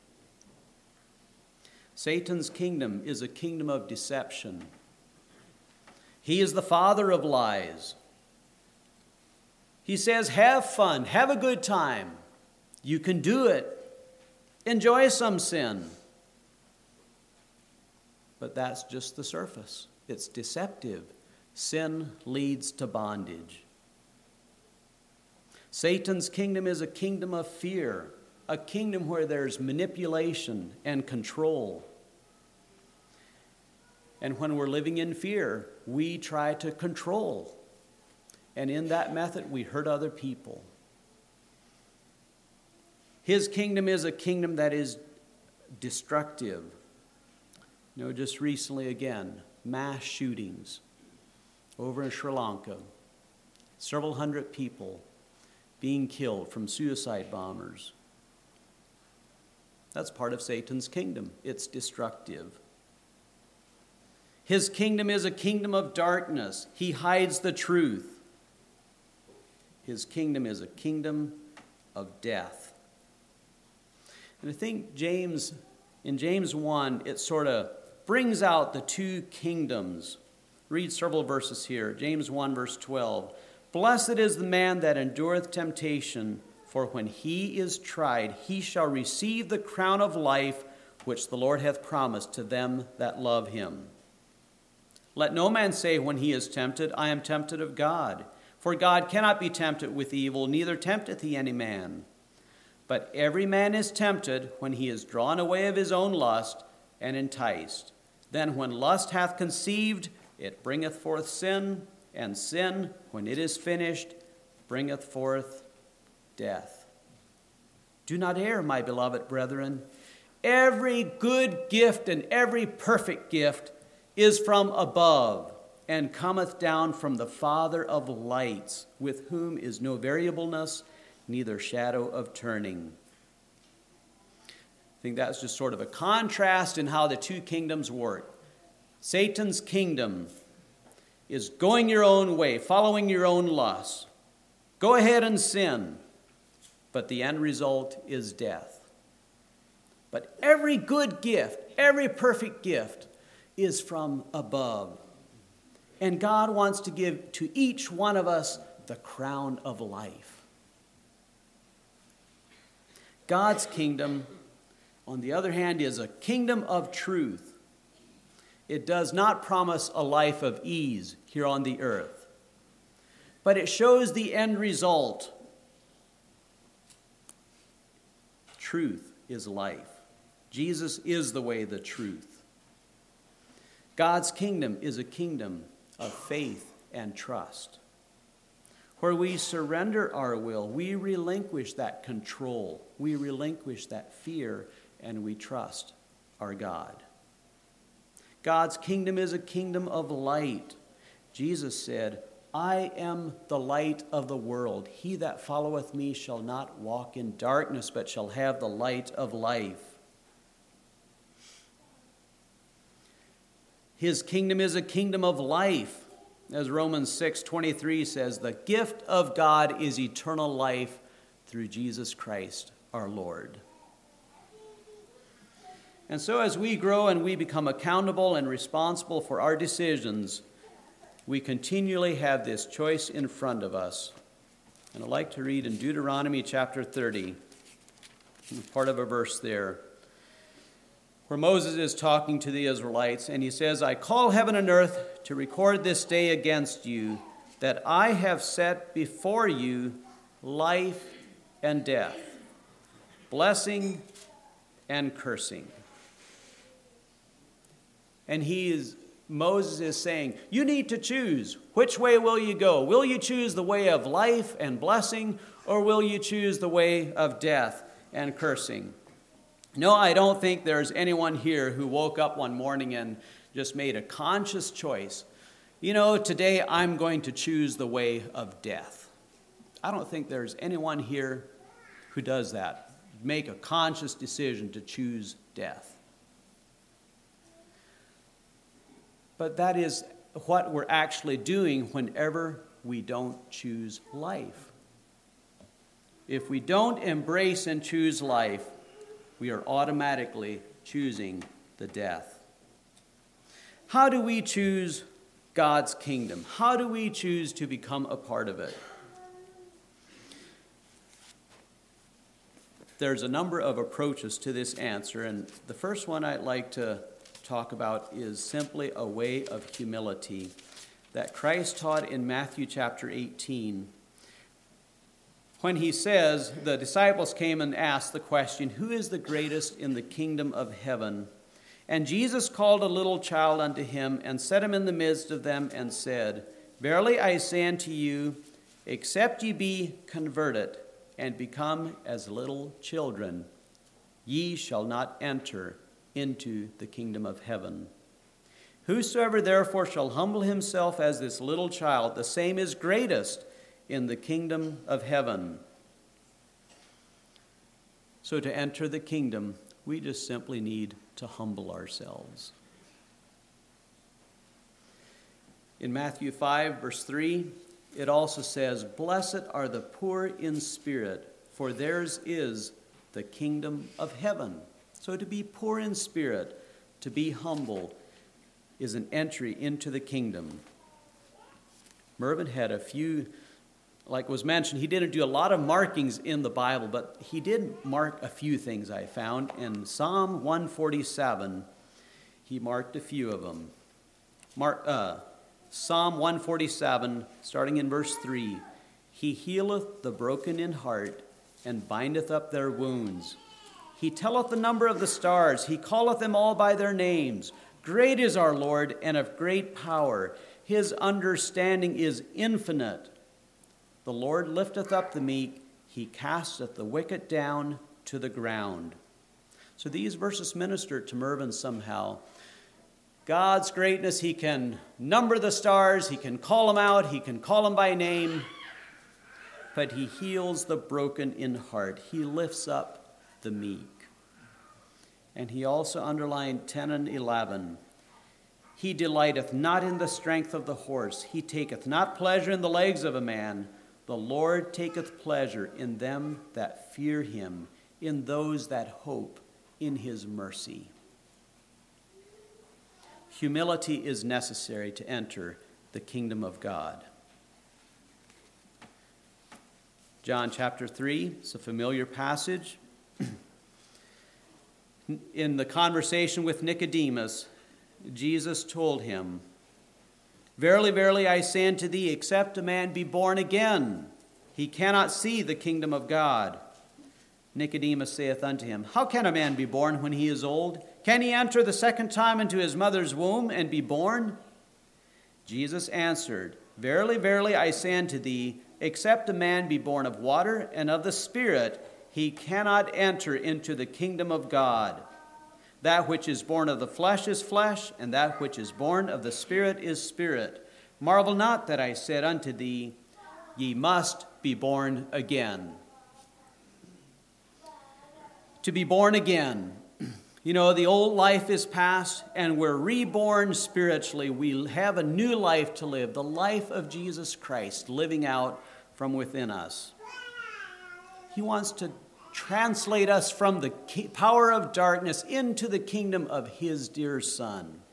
Satan's kingdom is a kingdom of deception. He is the father of lies. He says, have fun, have a good time. You can do it. Enjoy some sin. But that's just the surface. It's deceptive. Sin leads to bondage. Satan's kingdom is a kingdom of fear, a kingdom where there's manipulation and control. And when we're living in fear, we try to control. And in that method, we hurt other people. His kingdom is a kingdom that is destructive. You know, just recently again, mass shootings over in Sri Lanka. Several hundred people being killed from suicide bombers. That's part of Satan's kingdom. It's destructive. His kingdom is a kingdom of darkness. He hides the truth. His kingdom is a kingdom of death. And I think in James 1, it sort of brings out the two kingdoms. Read several verses here. James 1, verse 12. Blessed is the man that endureth temptation, for when he is tried, he shall receive the crown of life which the Lord hath promised to them that love him. Let no man say when he is tempted, I am tempted of God. For God cannot be tempted with evil, neither tempteth he any man. But every man is tempted when he is drawn away of his own lust and enticed. Then when lust hath conceived, it bringeth forth sin, and sin, when it is finished, bringeth forth death. Do not err, my beloved brethren. Every good gift and every perfect gift is from above, and cometh down from the Father of lights, with whom is no variableness, neither shadow of turning. I think that's just sort of a contrast in how the two kingdoms work. Satan's kingdom is going your own way, following your own lusts. Go ahead and sin, but the end result is death. But every good gift, every perfect gift is from above. And God wants to give to each one of us the crown of life. God's kingdom, on the other hand, is a kingdom of truth. it does not promise a life of ease here on the earth, but it shows the end result. Truth is life. Jesus is the way, the truth. God's kingdom is a kingdom of faith and trust, where we surrender our will, we relinquish that control, we relinquish that fear, and we trust our God. God's kingdom is a kingdom of light. Jesus said, I am the light of the world. He that followeth me shall not walk in darkness, but shall have the light of life. His kingdom is a kingdom of life. As Romans 6:23 says, the gift of God is eternal life through Jesus Christ our Lord. And so as we grow and we become accountable and responsible for our decisions, we continually have this choice in front of us. And I'd like to read in Deuteronomy chapter 30, part of a verse there, where Moses is talking to the Israelites, and he says, I call heaven and earth to record this day against you, that I have set before you life and death, blessing and cursing. And Moses is saying, you need to choose. Which way will you go? Will you choose the way of life and blessing, or will you choose the way of death and cursing? No, I don't think there's anyone here who woke up one morning and just made a conscious choice. You know, today I'm going to choose the way of death. I don't think there's anyone here who does that, make a conscious decision to choose death. But that is what we're actually doing whenever we don't choose life. If we don't embrace and choose life, we are automatically choosing the death. How do we choose God's kingdom? How do we choose to become a part of it? There's a number of approaches to this answer, and the first one I'd like to talk about is simply a way of humility that Christ taught in Matthew chapter 18. When he says, the disciples came and asked the question, who is the greatest in the kingdom of heaven? And Jesus called a little child unto him and set him in the midst of them and said, verily I say unto you, except ye be converted and become as little children, ye shall not enter into the kingdom of heaven. Whosoever therefore shall humble himself as this little child, the same is greatest in the kingdom of heaven. So to enter the kingdom, we just simply need to humble ourselves. In Matthew 5, verse 3, it also says, blessed are the poor in spirit, for theirs is the kingdom of heaven. So to be poor in spirit, to be humble, is an entry into the kingdom. Mervyn had a few, like was mentioned, he didn't do a lot of markings in the Bible, but he did mark a few things I found. In Psalm 147, he marked a few of them. Psalm 147, starting in verse 3, he healeth the broken in heart, and bindeth up their wounds. He telleth the number of the stars, he calleth them all by their names. Great is our Lord, and of great power. His understanding is infinite. The Lord lifteth up the meek, he casteth the wicked down to the ground. So these verses minister to Mervyn somehow. God's greatness, he can number the stars, he can call them out, he can call them by name, but he heals the broken in heart. He lifts up the meek. And he also underlined 10 and 11. He delighteth not in the strength of the horse. He taketh not pleasure in the legs of a man. The Lord taketh pleasure in them that fear him, in those that hope in his mercy. Humility is necessary to enter the kingdom of God. John chapter 3, it's a familiar passage. In the conversation with Nicodemus, Jesus told him, "Verily, verily, I say unto thee, except a man be born again, he cannot see the kingdom of God." Nicodemus saith unto him, "How can a man be born when he is old? Can he enter the second time into his mother's womb and be born?" Jesus answered, "Verily, verily, I say unto thee, except a man be born of water and of the Spirit, he cannot enter into the kingdom of God. That which is born of the flesh is flesh, and that which is born of the Spirit is spirit. Marvel not that I said unto thee, ye must be born again." To be born again. You know, the old life is past, and we're reborn spiritually. We have a new life to live, the life of Jesus Christ living out from within us. He wants to translate us from the power of darkness into the kingdom of his dear Son.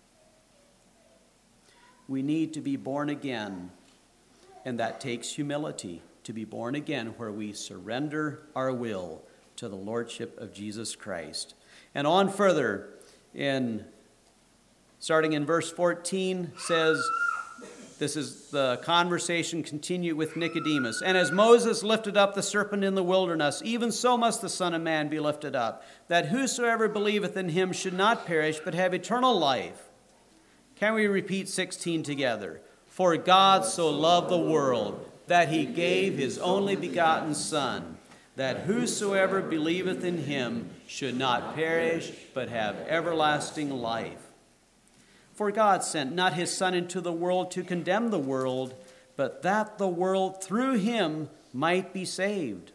We need to be born again, and that takes humility, to be born again where we surrender our will to the lordship of Jesus Christ. And on further, starting in verse 14, says, this is the conversation continue with Nicodemus. "And as Moses lifted up the serpent in the wilderness, even so must the Son of Man be lifted up, that whosoever believeth in him should not perish, but have eternal life." Can we repeat 16 together? "For God so loved the world, that he gave his only begotten Son, that whosoever believeth in him should not perish, but have everlasting life. For God sent not his Son into the world to condemn the world, but that the world through him might be saved."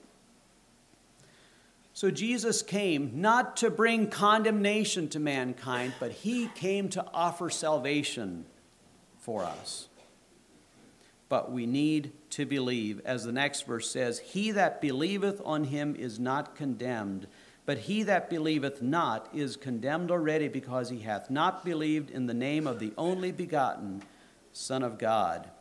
So Jesus came not to bring condemnation to mankind, but he came to offer salvation for us. But we need to believe. As the next verse says, "He that believeth on him is not condemned, but he that believeth not is condemned already, because he hath not believed in the name of the only begotten Son of God."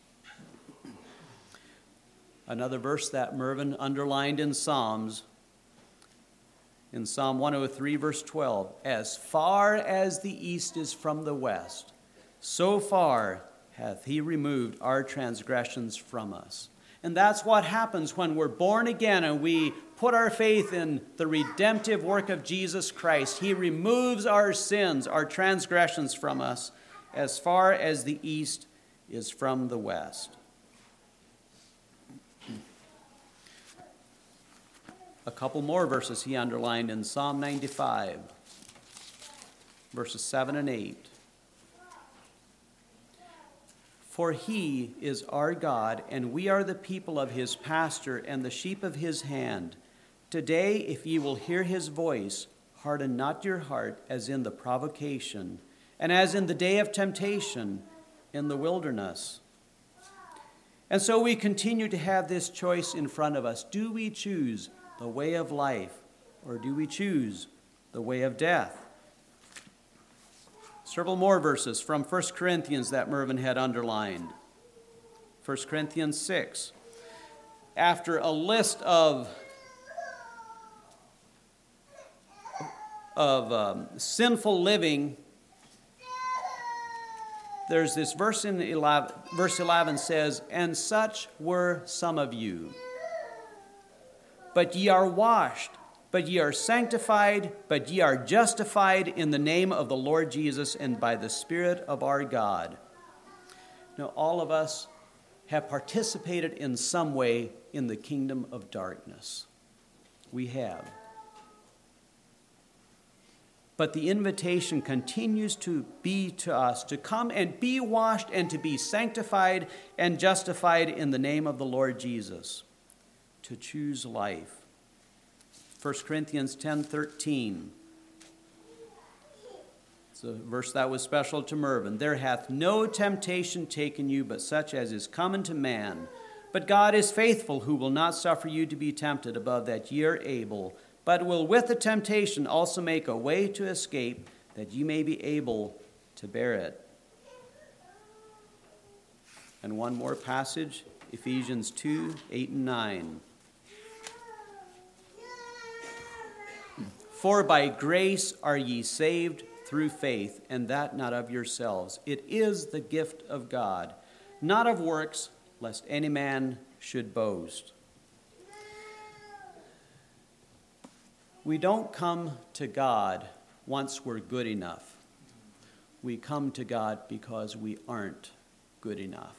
Another verse that Mervyn underlined in Psalms, in Psalm 103, verse 12, "As far as the east is from the west, so far hath he removed our transgressions from us." And that's what happens when we're born again and we put our faith in the redemptive work of Jesus Christ. He removes our sins, our transgressions from us, as far as the east is from the west. A couple more verses he underlined in Psalm 95, verses 7 and 8. "For he is our God, and we are the people of his pasture and the sheep of his hand. Today, if ye will hear his voice, harden not your heart as in the provocation, and as in the day of temptation in the wilderness." And so we continue to have this choice in front of us. Do we choose the way of life, or do we choose the way of death? Several more verses from 1 Corinthians that Mervyn had underlined. 1 Corinthians 6. After a list of sinful living, there's this verse in 11, verse 11 says, "And such were some of you. But ye are washed, but ye are sanctified, but ye are justified in the name of the Lord Jesus and by the Spirit of our God." Now, all of us have participated in some way in the kingdom of darkness. We have. But the invitation continues to be to us to come and be washed and to be sanctified and justified in the name of the Lord Jesus, to choose life. 1 Corinthians 10:13. It's a verse that was special to Mervyn. "There hath no temptation taken you but such as is common to man. But God is faithful, who will not suffer you to be tempted above that ye are able, but will with the temptation also make a way to escape, that ye may be able to bear it." And one more passage, Ephesians 2:8 and 9. "For by grace are ye saved through faith, and that not of yourselves. It is the gift of God, not of works, lest any man should boast. We don't come to God once we're good enough. We come to God because we aren't good enough.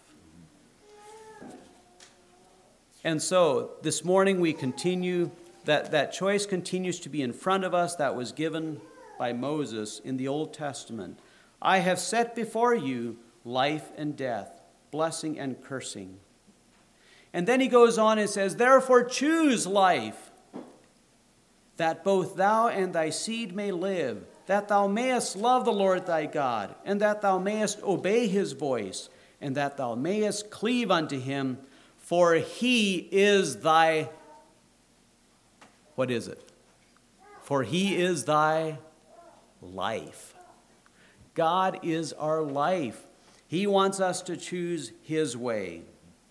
And so this morning we continue, that choice continues to be in front of us that was given by Moses in the Old Testament. I have set before you life and death, blessing and cursing. And then he goes on and says, therefore choose life, that both thou and thy seed may live, that thou mayest love the Lord thy God, and that thou mayest obey his voice, and that thou mayest cleave unto him, for he is thy, what is it? For he is thy life. God is our life. He wants us to choose his way.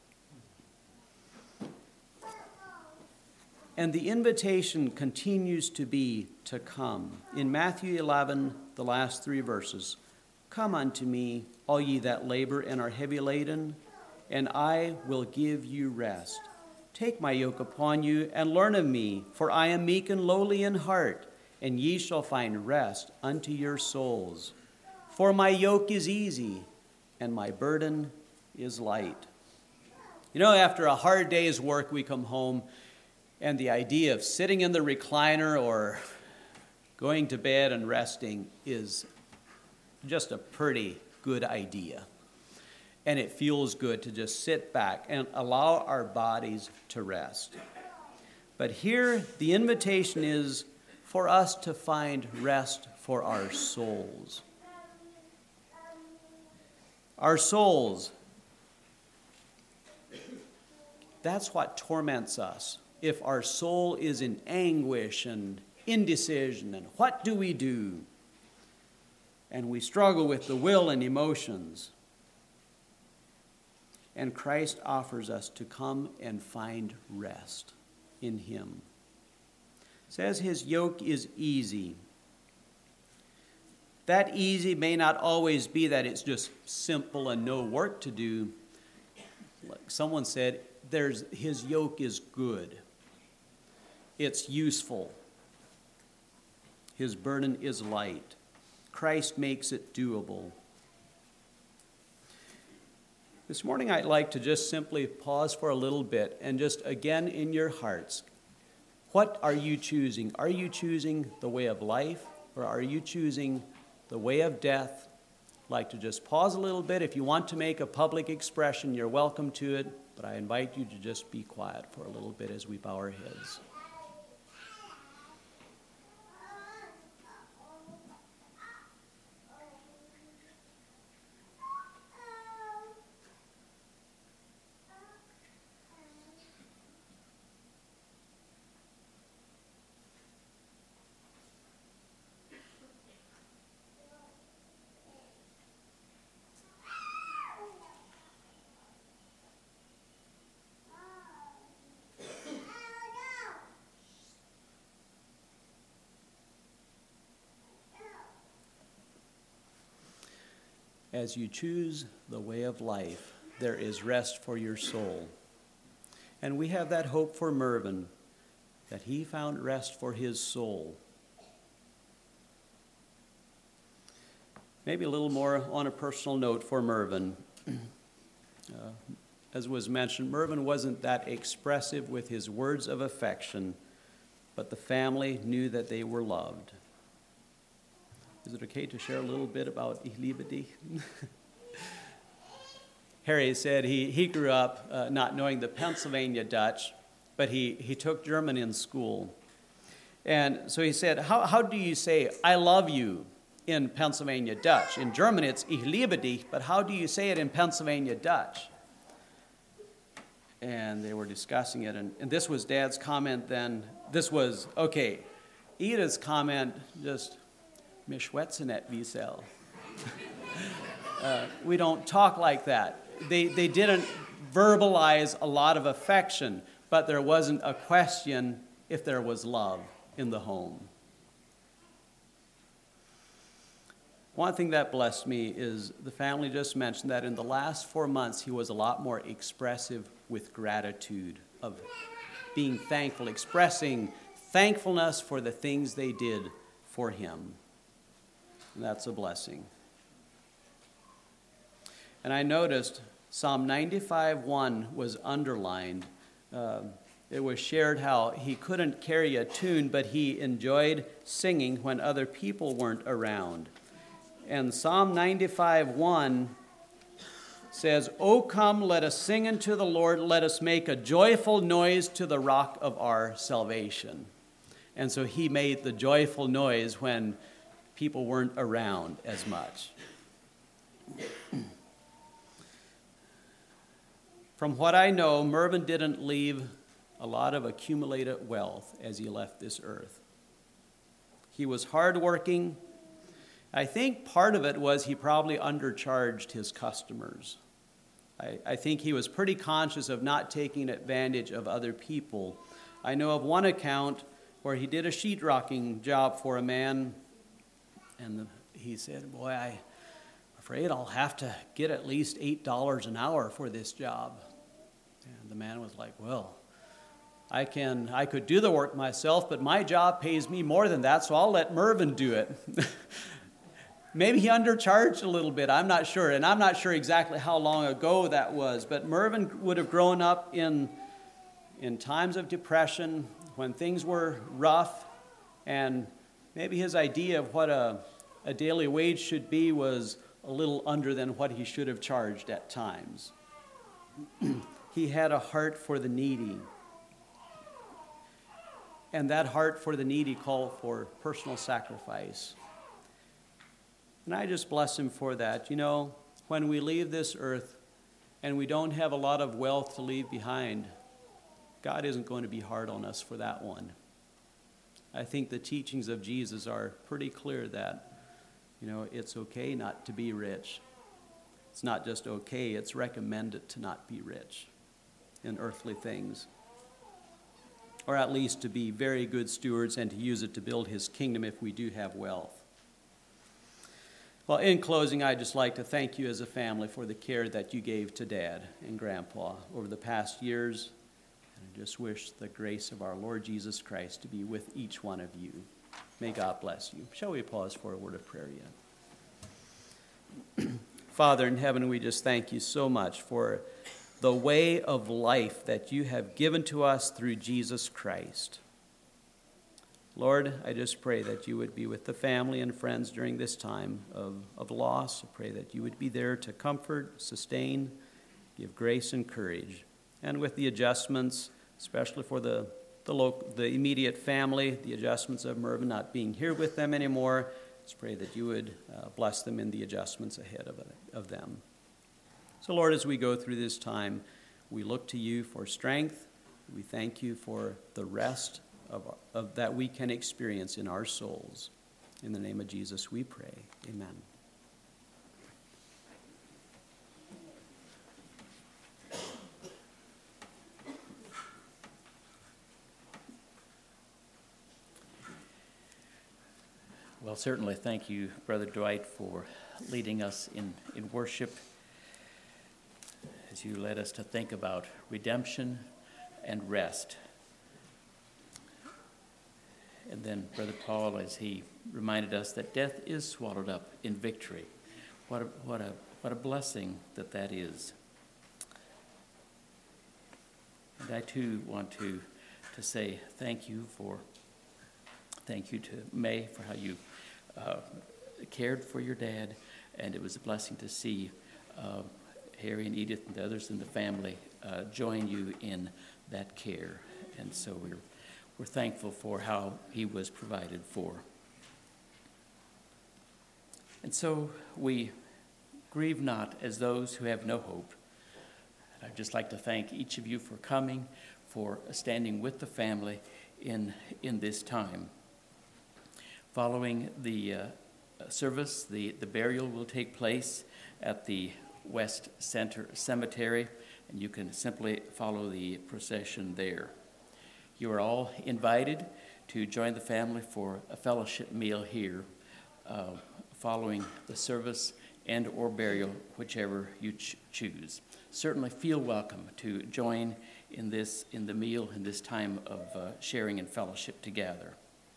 And the invitation continues to be to come. In Matthew 11, the last 3 verses, come unto me, all ye that labor and are heavy laden, and I will give you rest. Take my yoke upon you and learn of me, for I am meek and lowly in heart, and ye shall find rest unto your souls. For my yoke is easy, and my burden is light. You know, after a hard day's work, we come home, and the idea of sitting in the recliner or going to bed and resting is just a pretty good idea. And it feels good to just sit back and allow our bodies to rest. But here, the invitation is for us to find rest for our souls. Our souls, that's what torments us. If our soul is in anguish and indecision, and what do we do? And we struggle with the will and emotions. And Christ offers us to come and find rest in him. It says his yoke is easy. That easy may not always be that it's just simple and no work to do. Like someone said, his yoke is good. It's useful. His burden is light. Christ makes it doable. This morning I'd like to just simply pause for a little bit and just again in your hearts, what are you choosing? Are you choosing the way of life, or are you choosing the way of death? I'd like to just pause a little bit. If you want to make a public expression, you're welcome to it, but I invite you to just be quiet for a little bit as we bow our heads. As you choose the way of life, there is rest for your soul. And we have that hope for Mervyn, that he found rest for his soul. Maybe a little more on a personal note for Mervyn. As was mentioned, Mervyn wasn't that expressive with his words of affection, but the family knew that they were loved. Is it okay to share a little bit about Ich liebe dich? Harry said he grew up not knowing the Pennsylvania Dutch, but he took German in school. And so he said, how do you say, I love you in Pennsylvania Dutch? In German it's Ich liebe dich, but how do you say it in Pennsylvania Dutch? And they were discussing it, and this was Dad's comment then. This was, okay, Ida's comment just... Wir schwätzen et wie Sel. We don't talk like that. They didn't verbalize a lot of affection, but there wasn't a question if there was love in the home. One thing that blessed me is the family just mentioned that in the last 4 months, he was a lot more expressive with gratitude, of being thankful, expressing thankfulness for the things they did for him. And that's a blessing. And I noticed Psalm 95:1 was underlined. It was shared how he couldn't carry a tune, but he enjoyed singing when other people weren't around. And Psalm 95:1 says, "O come, let us sing unto the Lord, let us make a joyful noise to the rock of our salvation." And so he made the joyful noise when people weren't around as much. From what I know, Mervyn didn't leave a lot of accumulated wealth as he left this earth. He was hardworking. I think part of it was he probably undercharged his customers. I think he was pretty conscious of not taking advantage of other people. I know of one account where he did a sheetrocking job for a man, and he said, "Boy, I'm afraid I'll have to get at least $8 an hour for this job." And the man was like, "Well, I could do the work myself, but my job pays me more than that, so I'll let Mervyn do it." Maybe he undercharged a little bit, I'm not sure. And I'm not sure exactly how long ago that was. But Mervyn would have grown up in times of depression, when things were rough. And maybe his idea of what a daily wage should be was a little under than what he should have charged at times. He had a heart for the needy. And that heart for the needy called for personal sacrifice. And I just bless him for that. You know, when we leave this earth and we don't have a lot of wealth to leave behind, God isn't going to be hard on us for that one. I think the teachings of Jesus are pretty clear that, you know, it's okay not to be rich. It's not just okay, it's recommended to not be rich in earthly things. Or at least to be very good stewards and to use it to build his kingdom if we do have wealth. Well, in closing, I'd just like to thank you as a family for the care that you gave to Dad and Grandpa over the past years. And I just wish the grace of our Lord Jesus Christ to be with each one of you. May God bless you. Shall we pause for a word of prayer yet? Father in heaven, we just thank you so much for the way of life that you have given to us through Jesus Christ. Lord, I just pray that you would be with the family and friends during this time of loss. I pray that you would be there to comfort, sustain, give grace and courage. And with the adjustments, especially for the immediate family, the adjustments of Mervyn not being here with them anymore, just pray that you would bless them in the adjustments ahead of them. So Lord, as we go through this time, we look to you for strength. We thank you for the rest of that we can experience in our souls. In the name of Jesus we pray. Amen. Well, certainly thank you, Brother Dwight, for leading us in worship as you led us to think about redemption and rest. And then Brother Paul, as he reminded us that death is swallowed up in victory. What a blessing that is. And I too want to say thank you to May for how you cared for your dad, and it was a blessing to see Harry and Edith and the others in the family join you in that care. And so we're thankful for how he was provided for. And so we grieve not as those who have no hope. And I'd just like to thank each of you for coming, for standing with the family in this time. Following the service, the burial will take place at the West Center Cemetery, and you can simply follow the procession there. You are all invited to join the family for a fellowship meal here following the service and or burial, whichever you choose. Certainly feel welcome to join in the meal, in this time of sharing and fellowship together.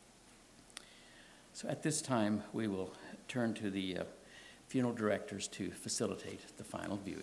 So at this time, we will turn to the funeral directors to facilitate the final viewing.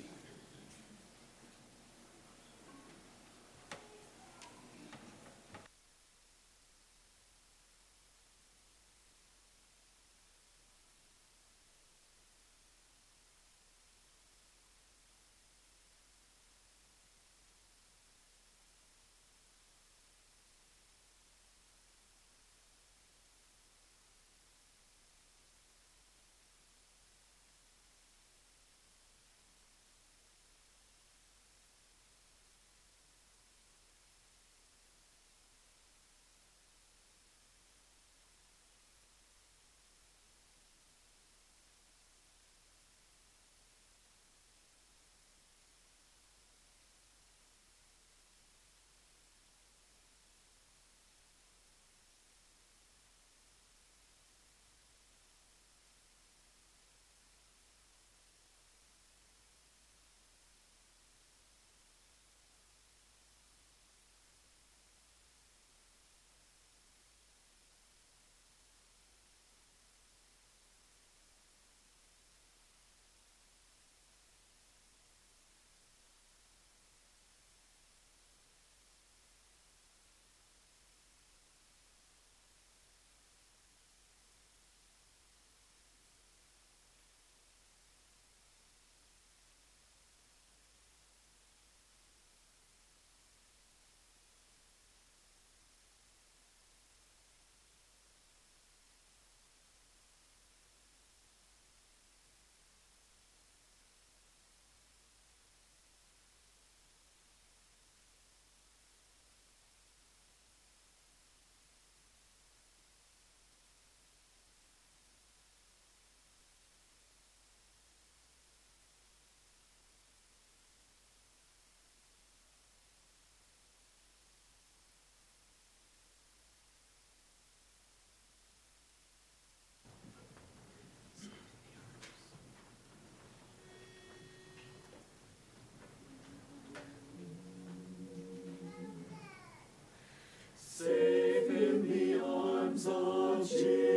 Safe in the arms of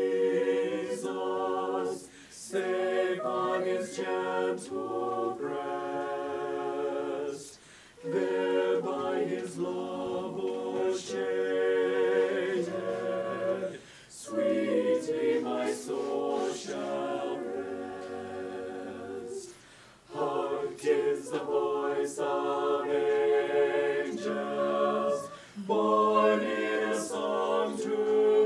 Jesus, safe on his gentle breast, there by his love o'ershaded, sweetly my soul shall rest. Hark, 'tis the voice of angels, born in a song to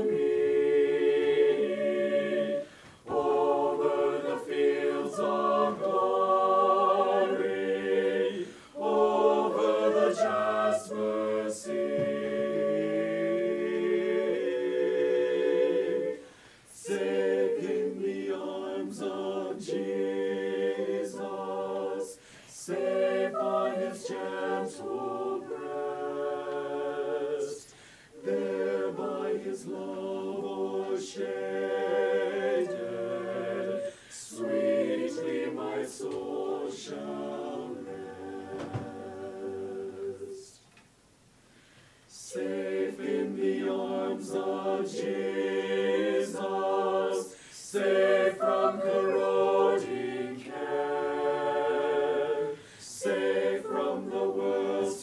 me, over the fields of glory, over the jasper sea. Safe in the arms of Jesus, safe on his gentle breast, there by his love o'ershaded, sweetly my soul shall rest. Safe in the arms of Jesus, safe from corroding care, safe from the world's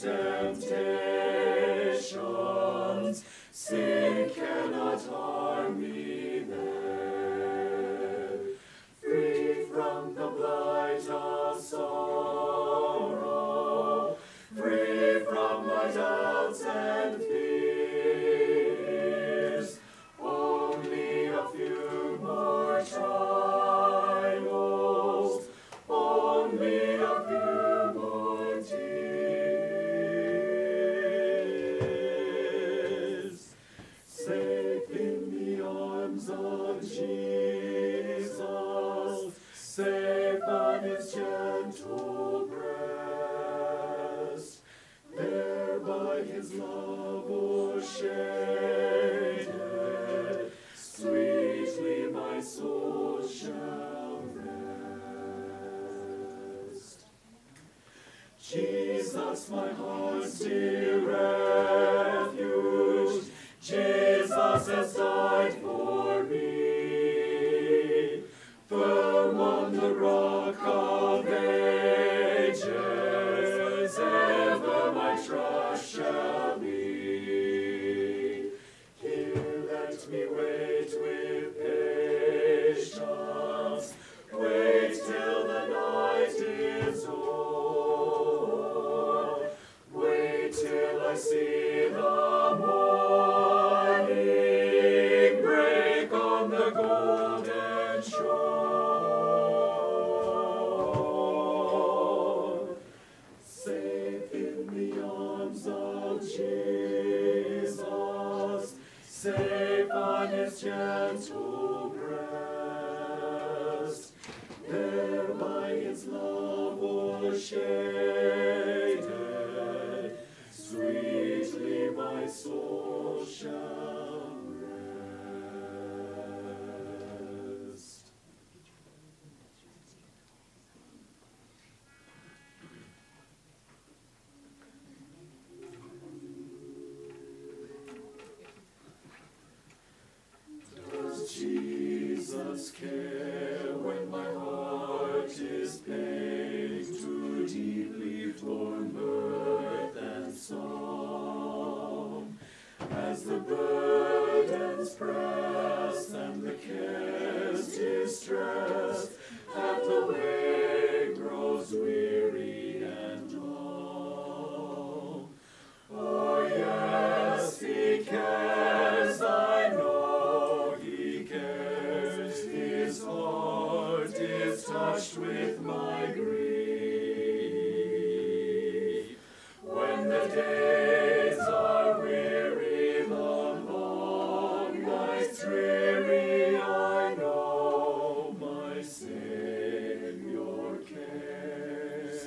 temptations, sin cannot harm me there. Free from the blight of sorrow, free from my doubts and fears, only a few more trials, only a few more tears. Safe in the arms of Jesus, safe on his gentle breast, there by his love o'ershaded, sweetly my soul shall Jesus, my heart's dear refuge. Jesus has died for me. Firm on the rock of ages, ever my trust shall be. Here let me wait with patience, wait till the night is o'er, wait till I see the morning break on the golden shore. Safe in the arms of Jesus, safe on his gentle breast, there by his love was shaded, sweetly my soul shall rest. Does Jesus care when my heart is pained too deeply for mirth and song? As the burdens press and the cares distress, and the way grows weary and long. Oh yes, he cares, I know he cares. His heart is touched with my grief. When the days are weary, the long nights dreary, I know my Savior cares.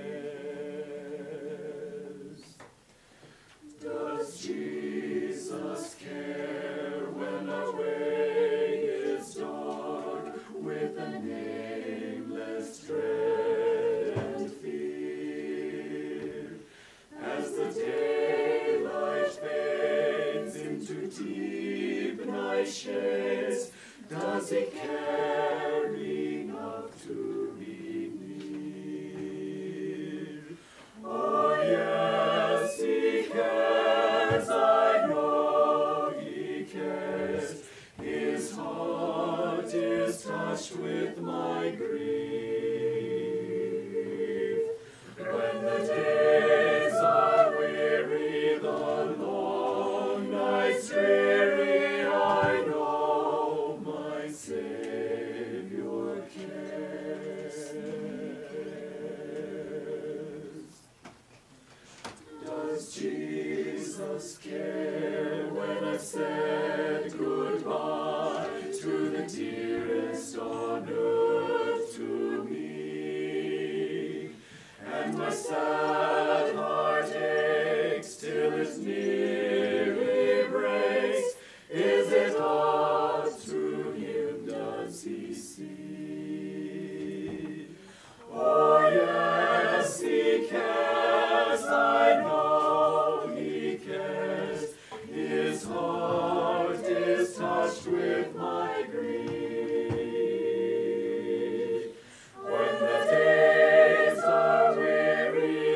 Does Jesus care when our way is dark with a nameless dread and fear? As the daylight fades into deep night shades, does he care enough to be near? Oh yes, he cares, I know he cares. His heart is touched with my grief. When the days are weary, the long nights dreary, I know my Savior cares. Does Jesus care when I've said goodbye to the dearest on earth to me? And my sad heart aches till his near embrace. Is it aught to him does he see? Oh yes, he cares, I know he cares. His heart is touched with my grief. When the days are weary,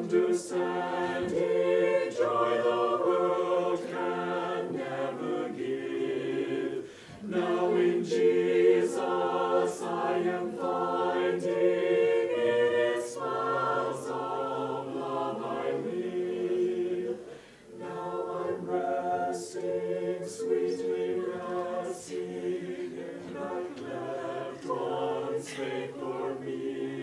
understanding, joy the world can never give. Now in Jesus I am finding, in His smiles of love I live. Now I'm resting, sweetly resting, in the cleft one's faith for me.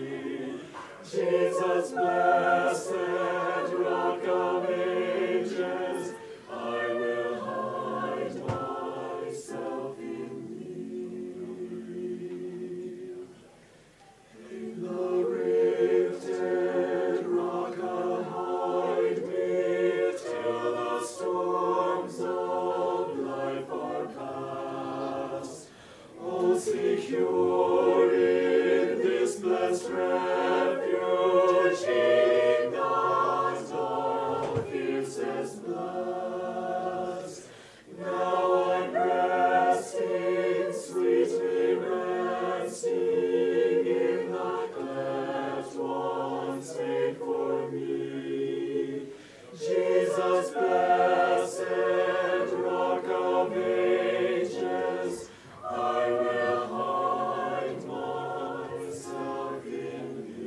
Jesus, blessed Rock of Ages, I will hide myself in Thee. In the rifted rock hide me, till the storms of life are past. Oh, secure in this blessed refuge, heeding not all fiercest blast. Now I'm resting, sweetly resting, in the cleft one's made for me. Jesus, blessed Rock of Ages, I will hide myself in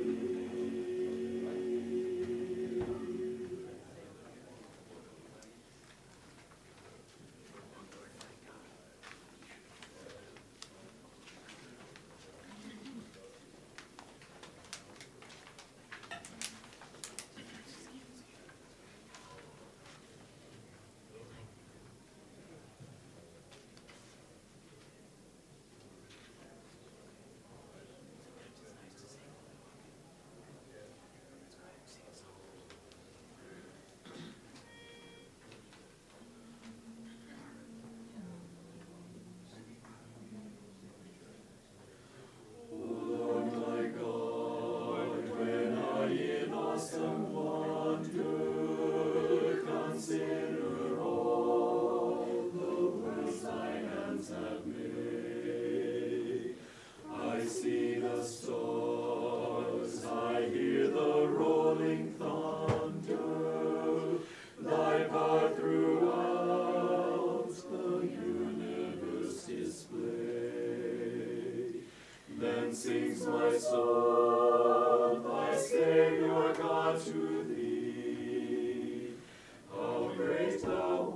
consider all the works thy hands have made. I see the stars, I hear the rolling thunder, thy power throughout the universe display. Then sings my soul, thy Savior God to thee. How great thou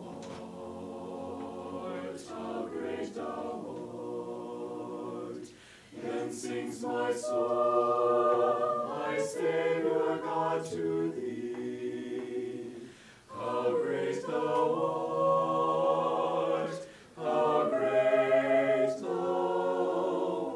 art, how great thou art. Then sings my soul, my Savior God to thee. How great thou art, how great thou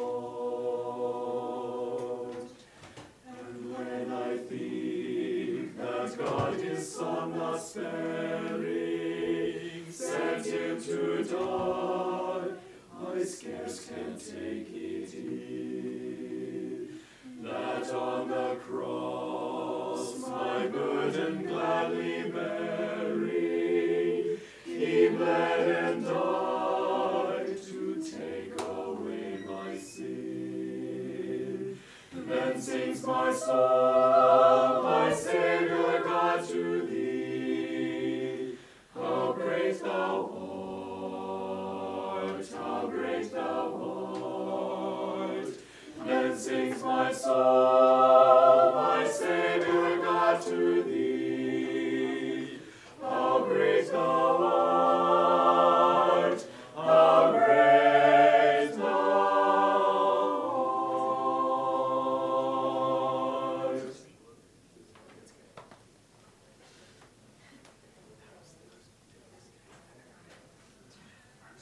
art. And when I think that God His Son not sparing sent Him to die, I scarce can take it in, that on the cross my burden gladly bearing, He bled and died to take away my sin. Then sings my soul, my Savior God to thee. How great thou art, how great thou art. Then sings my soul,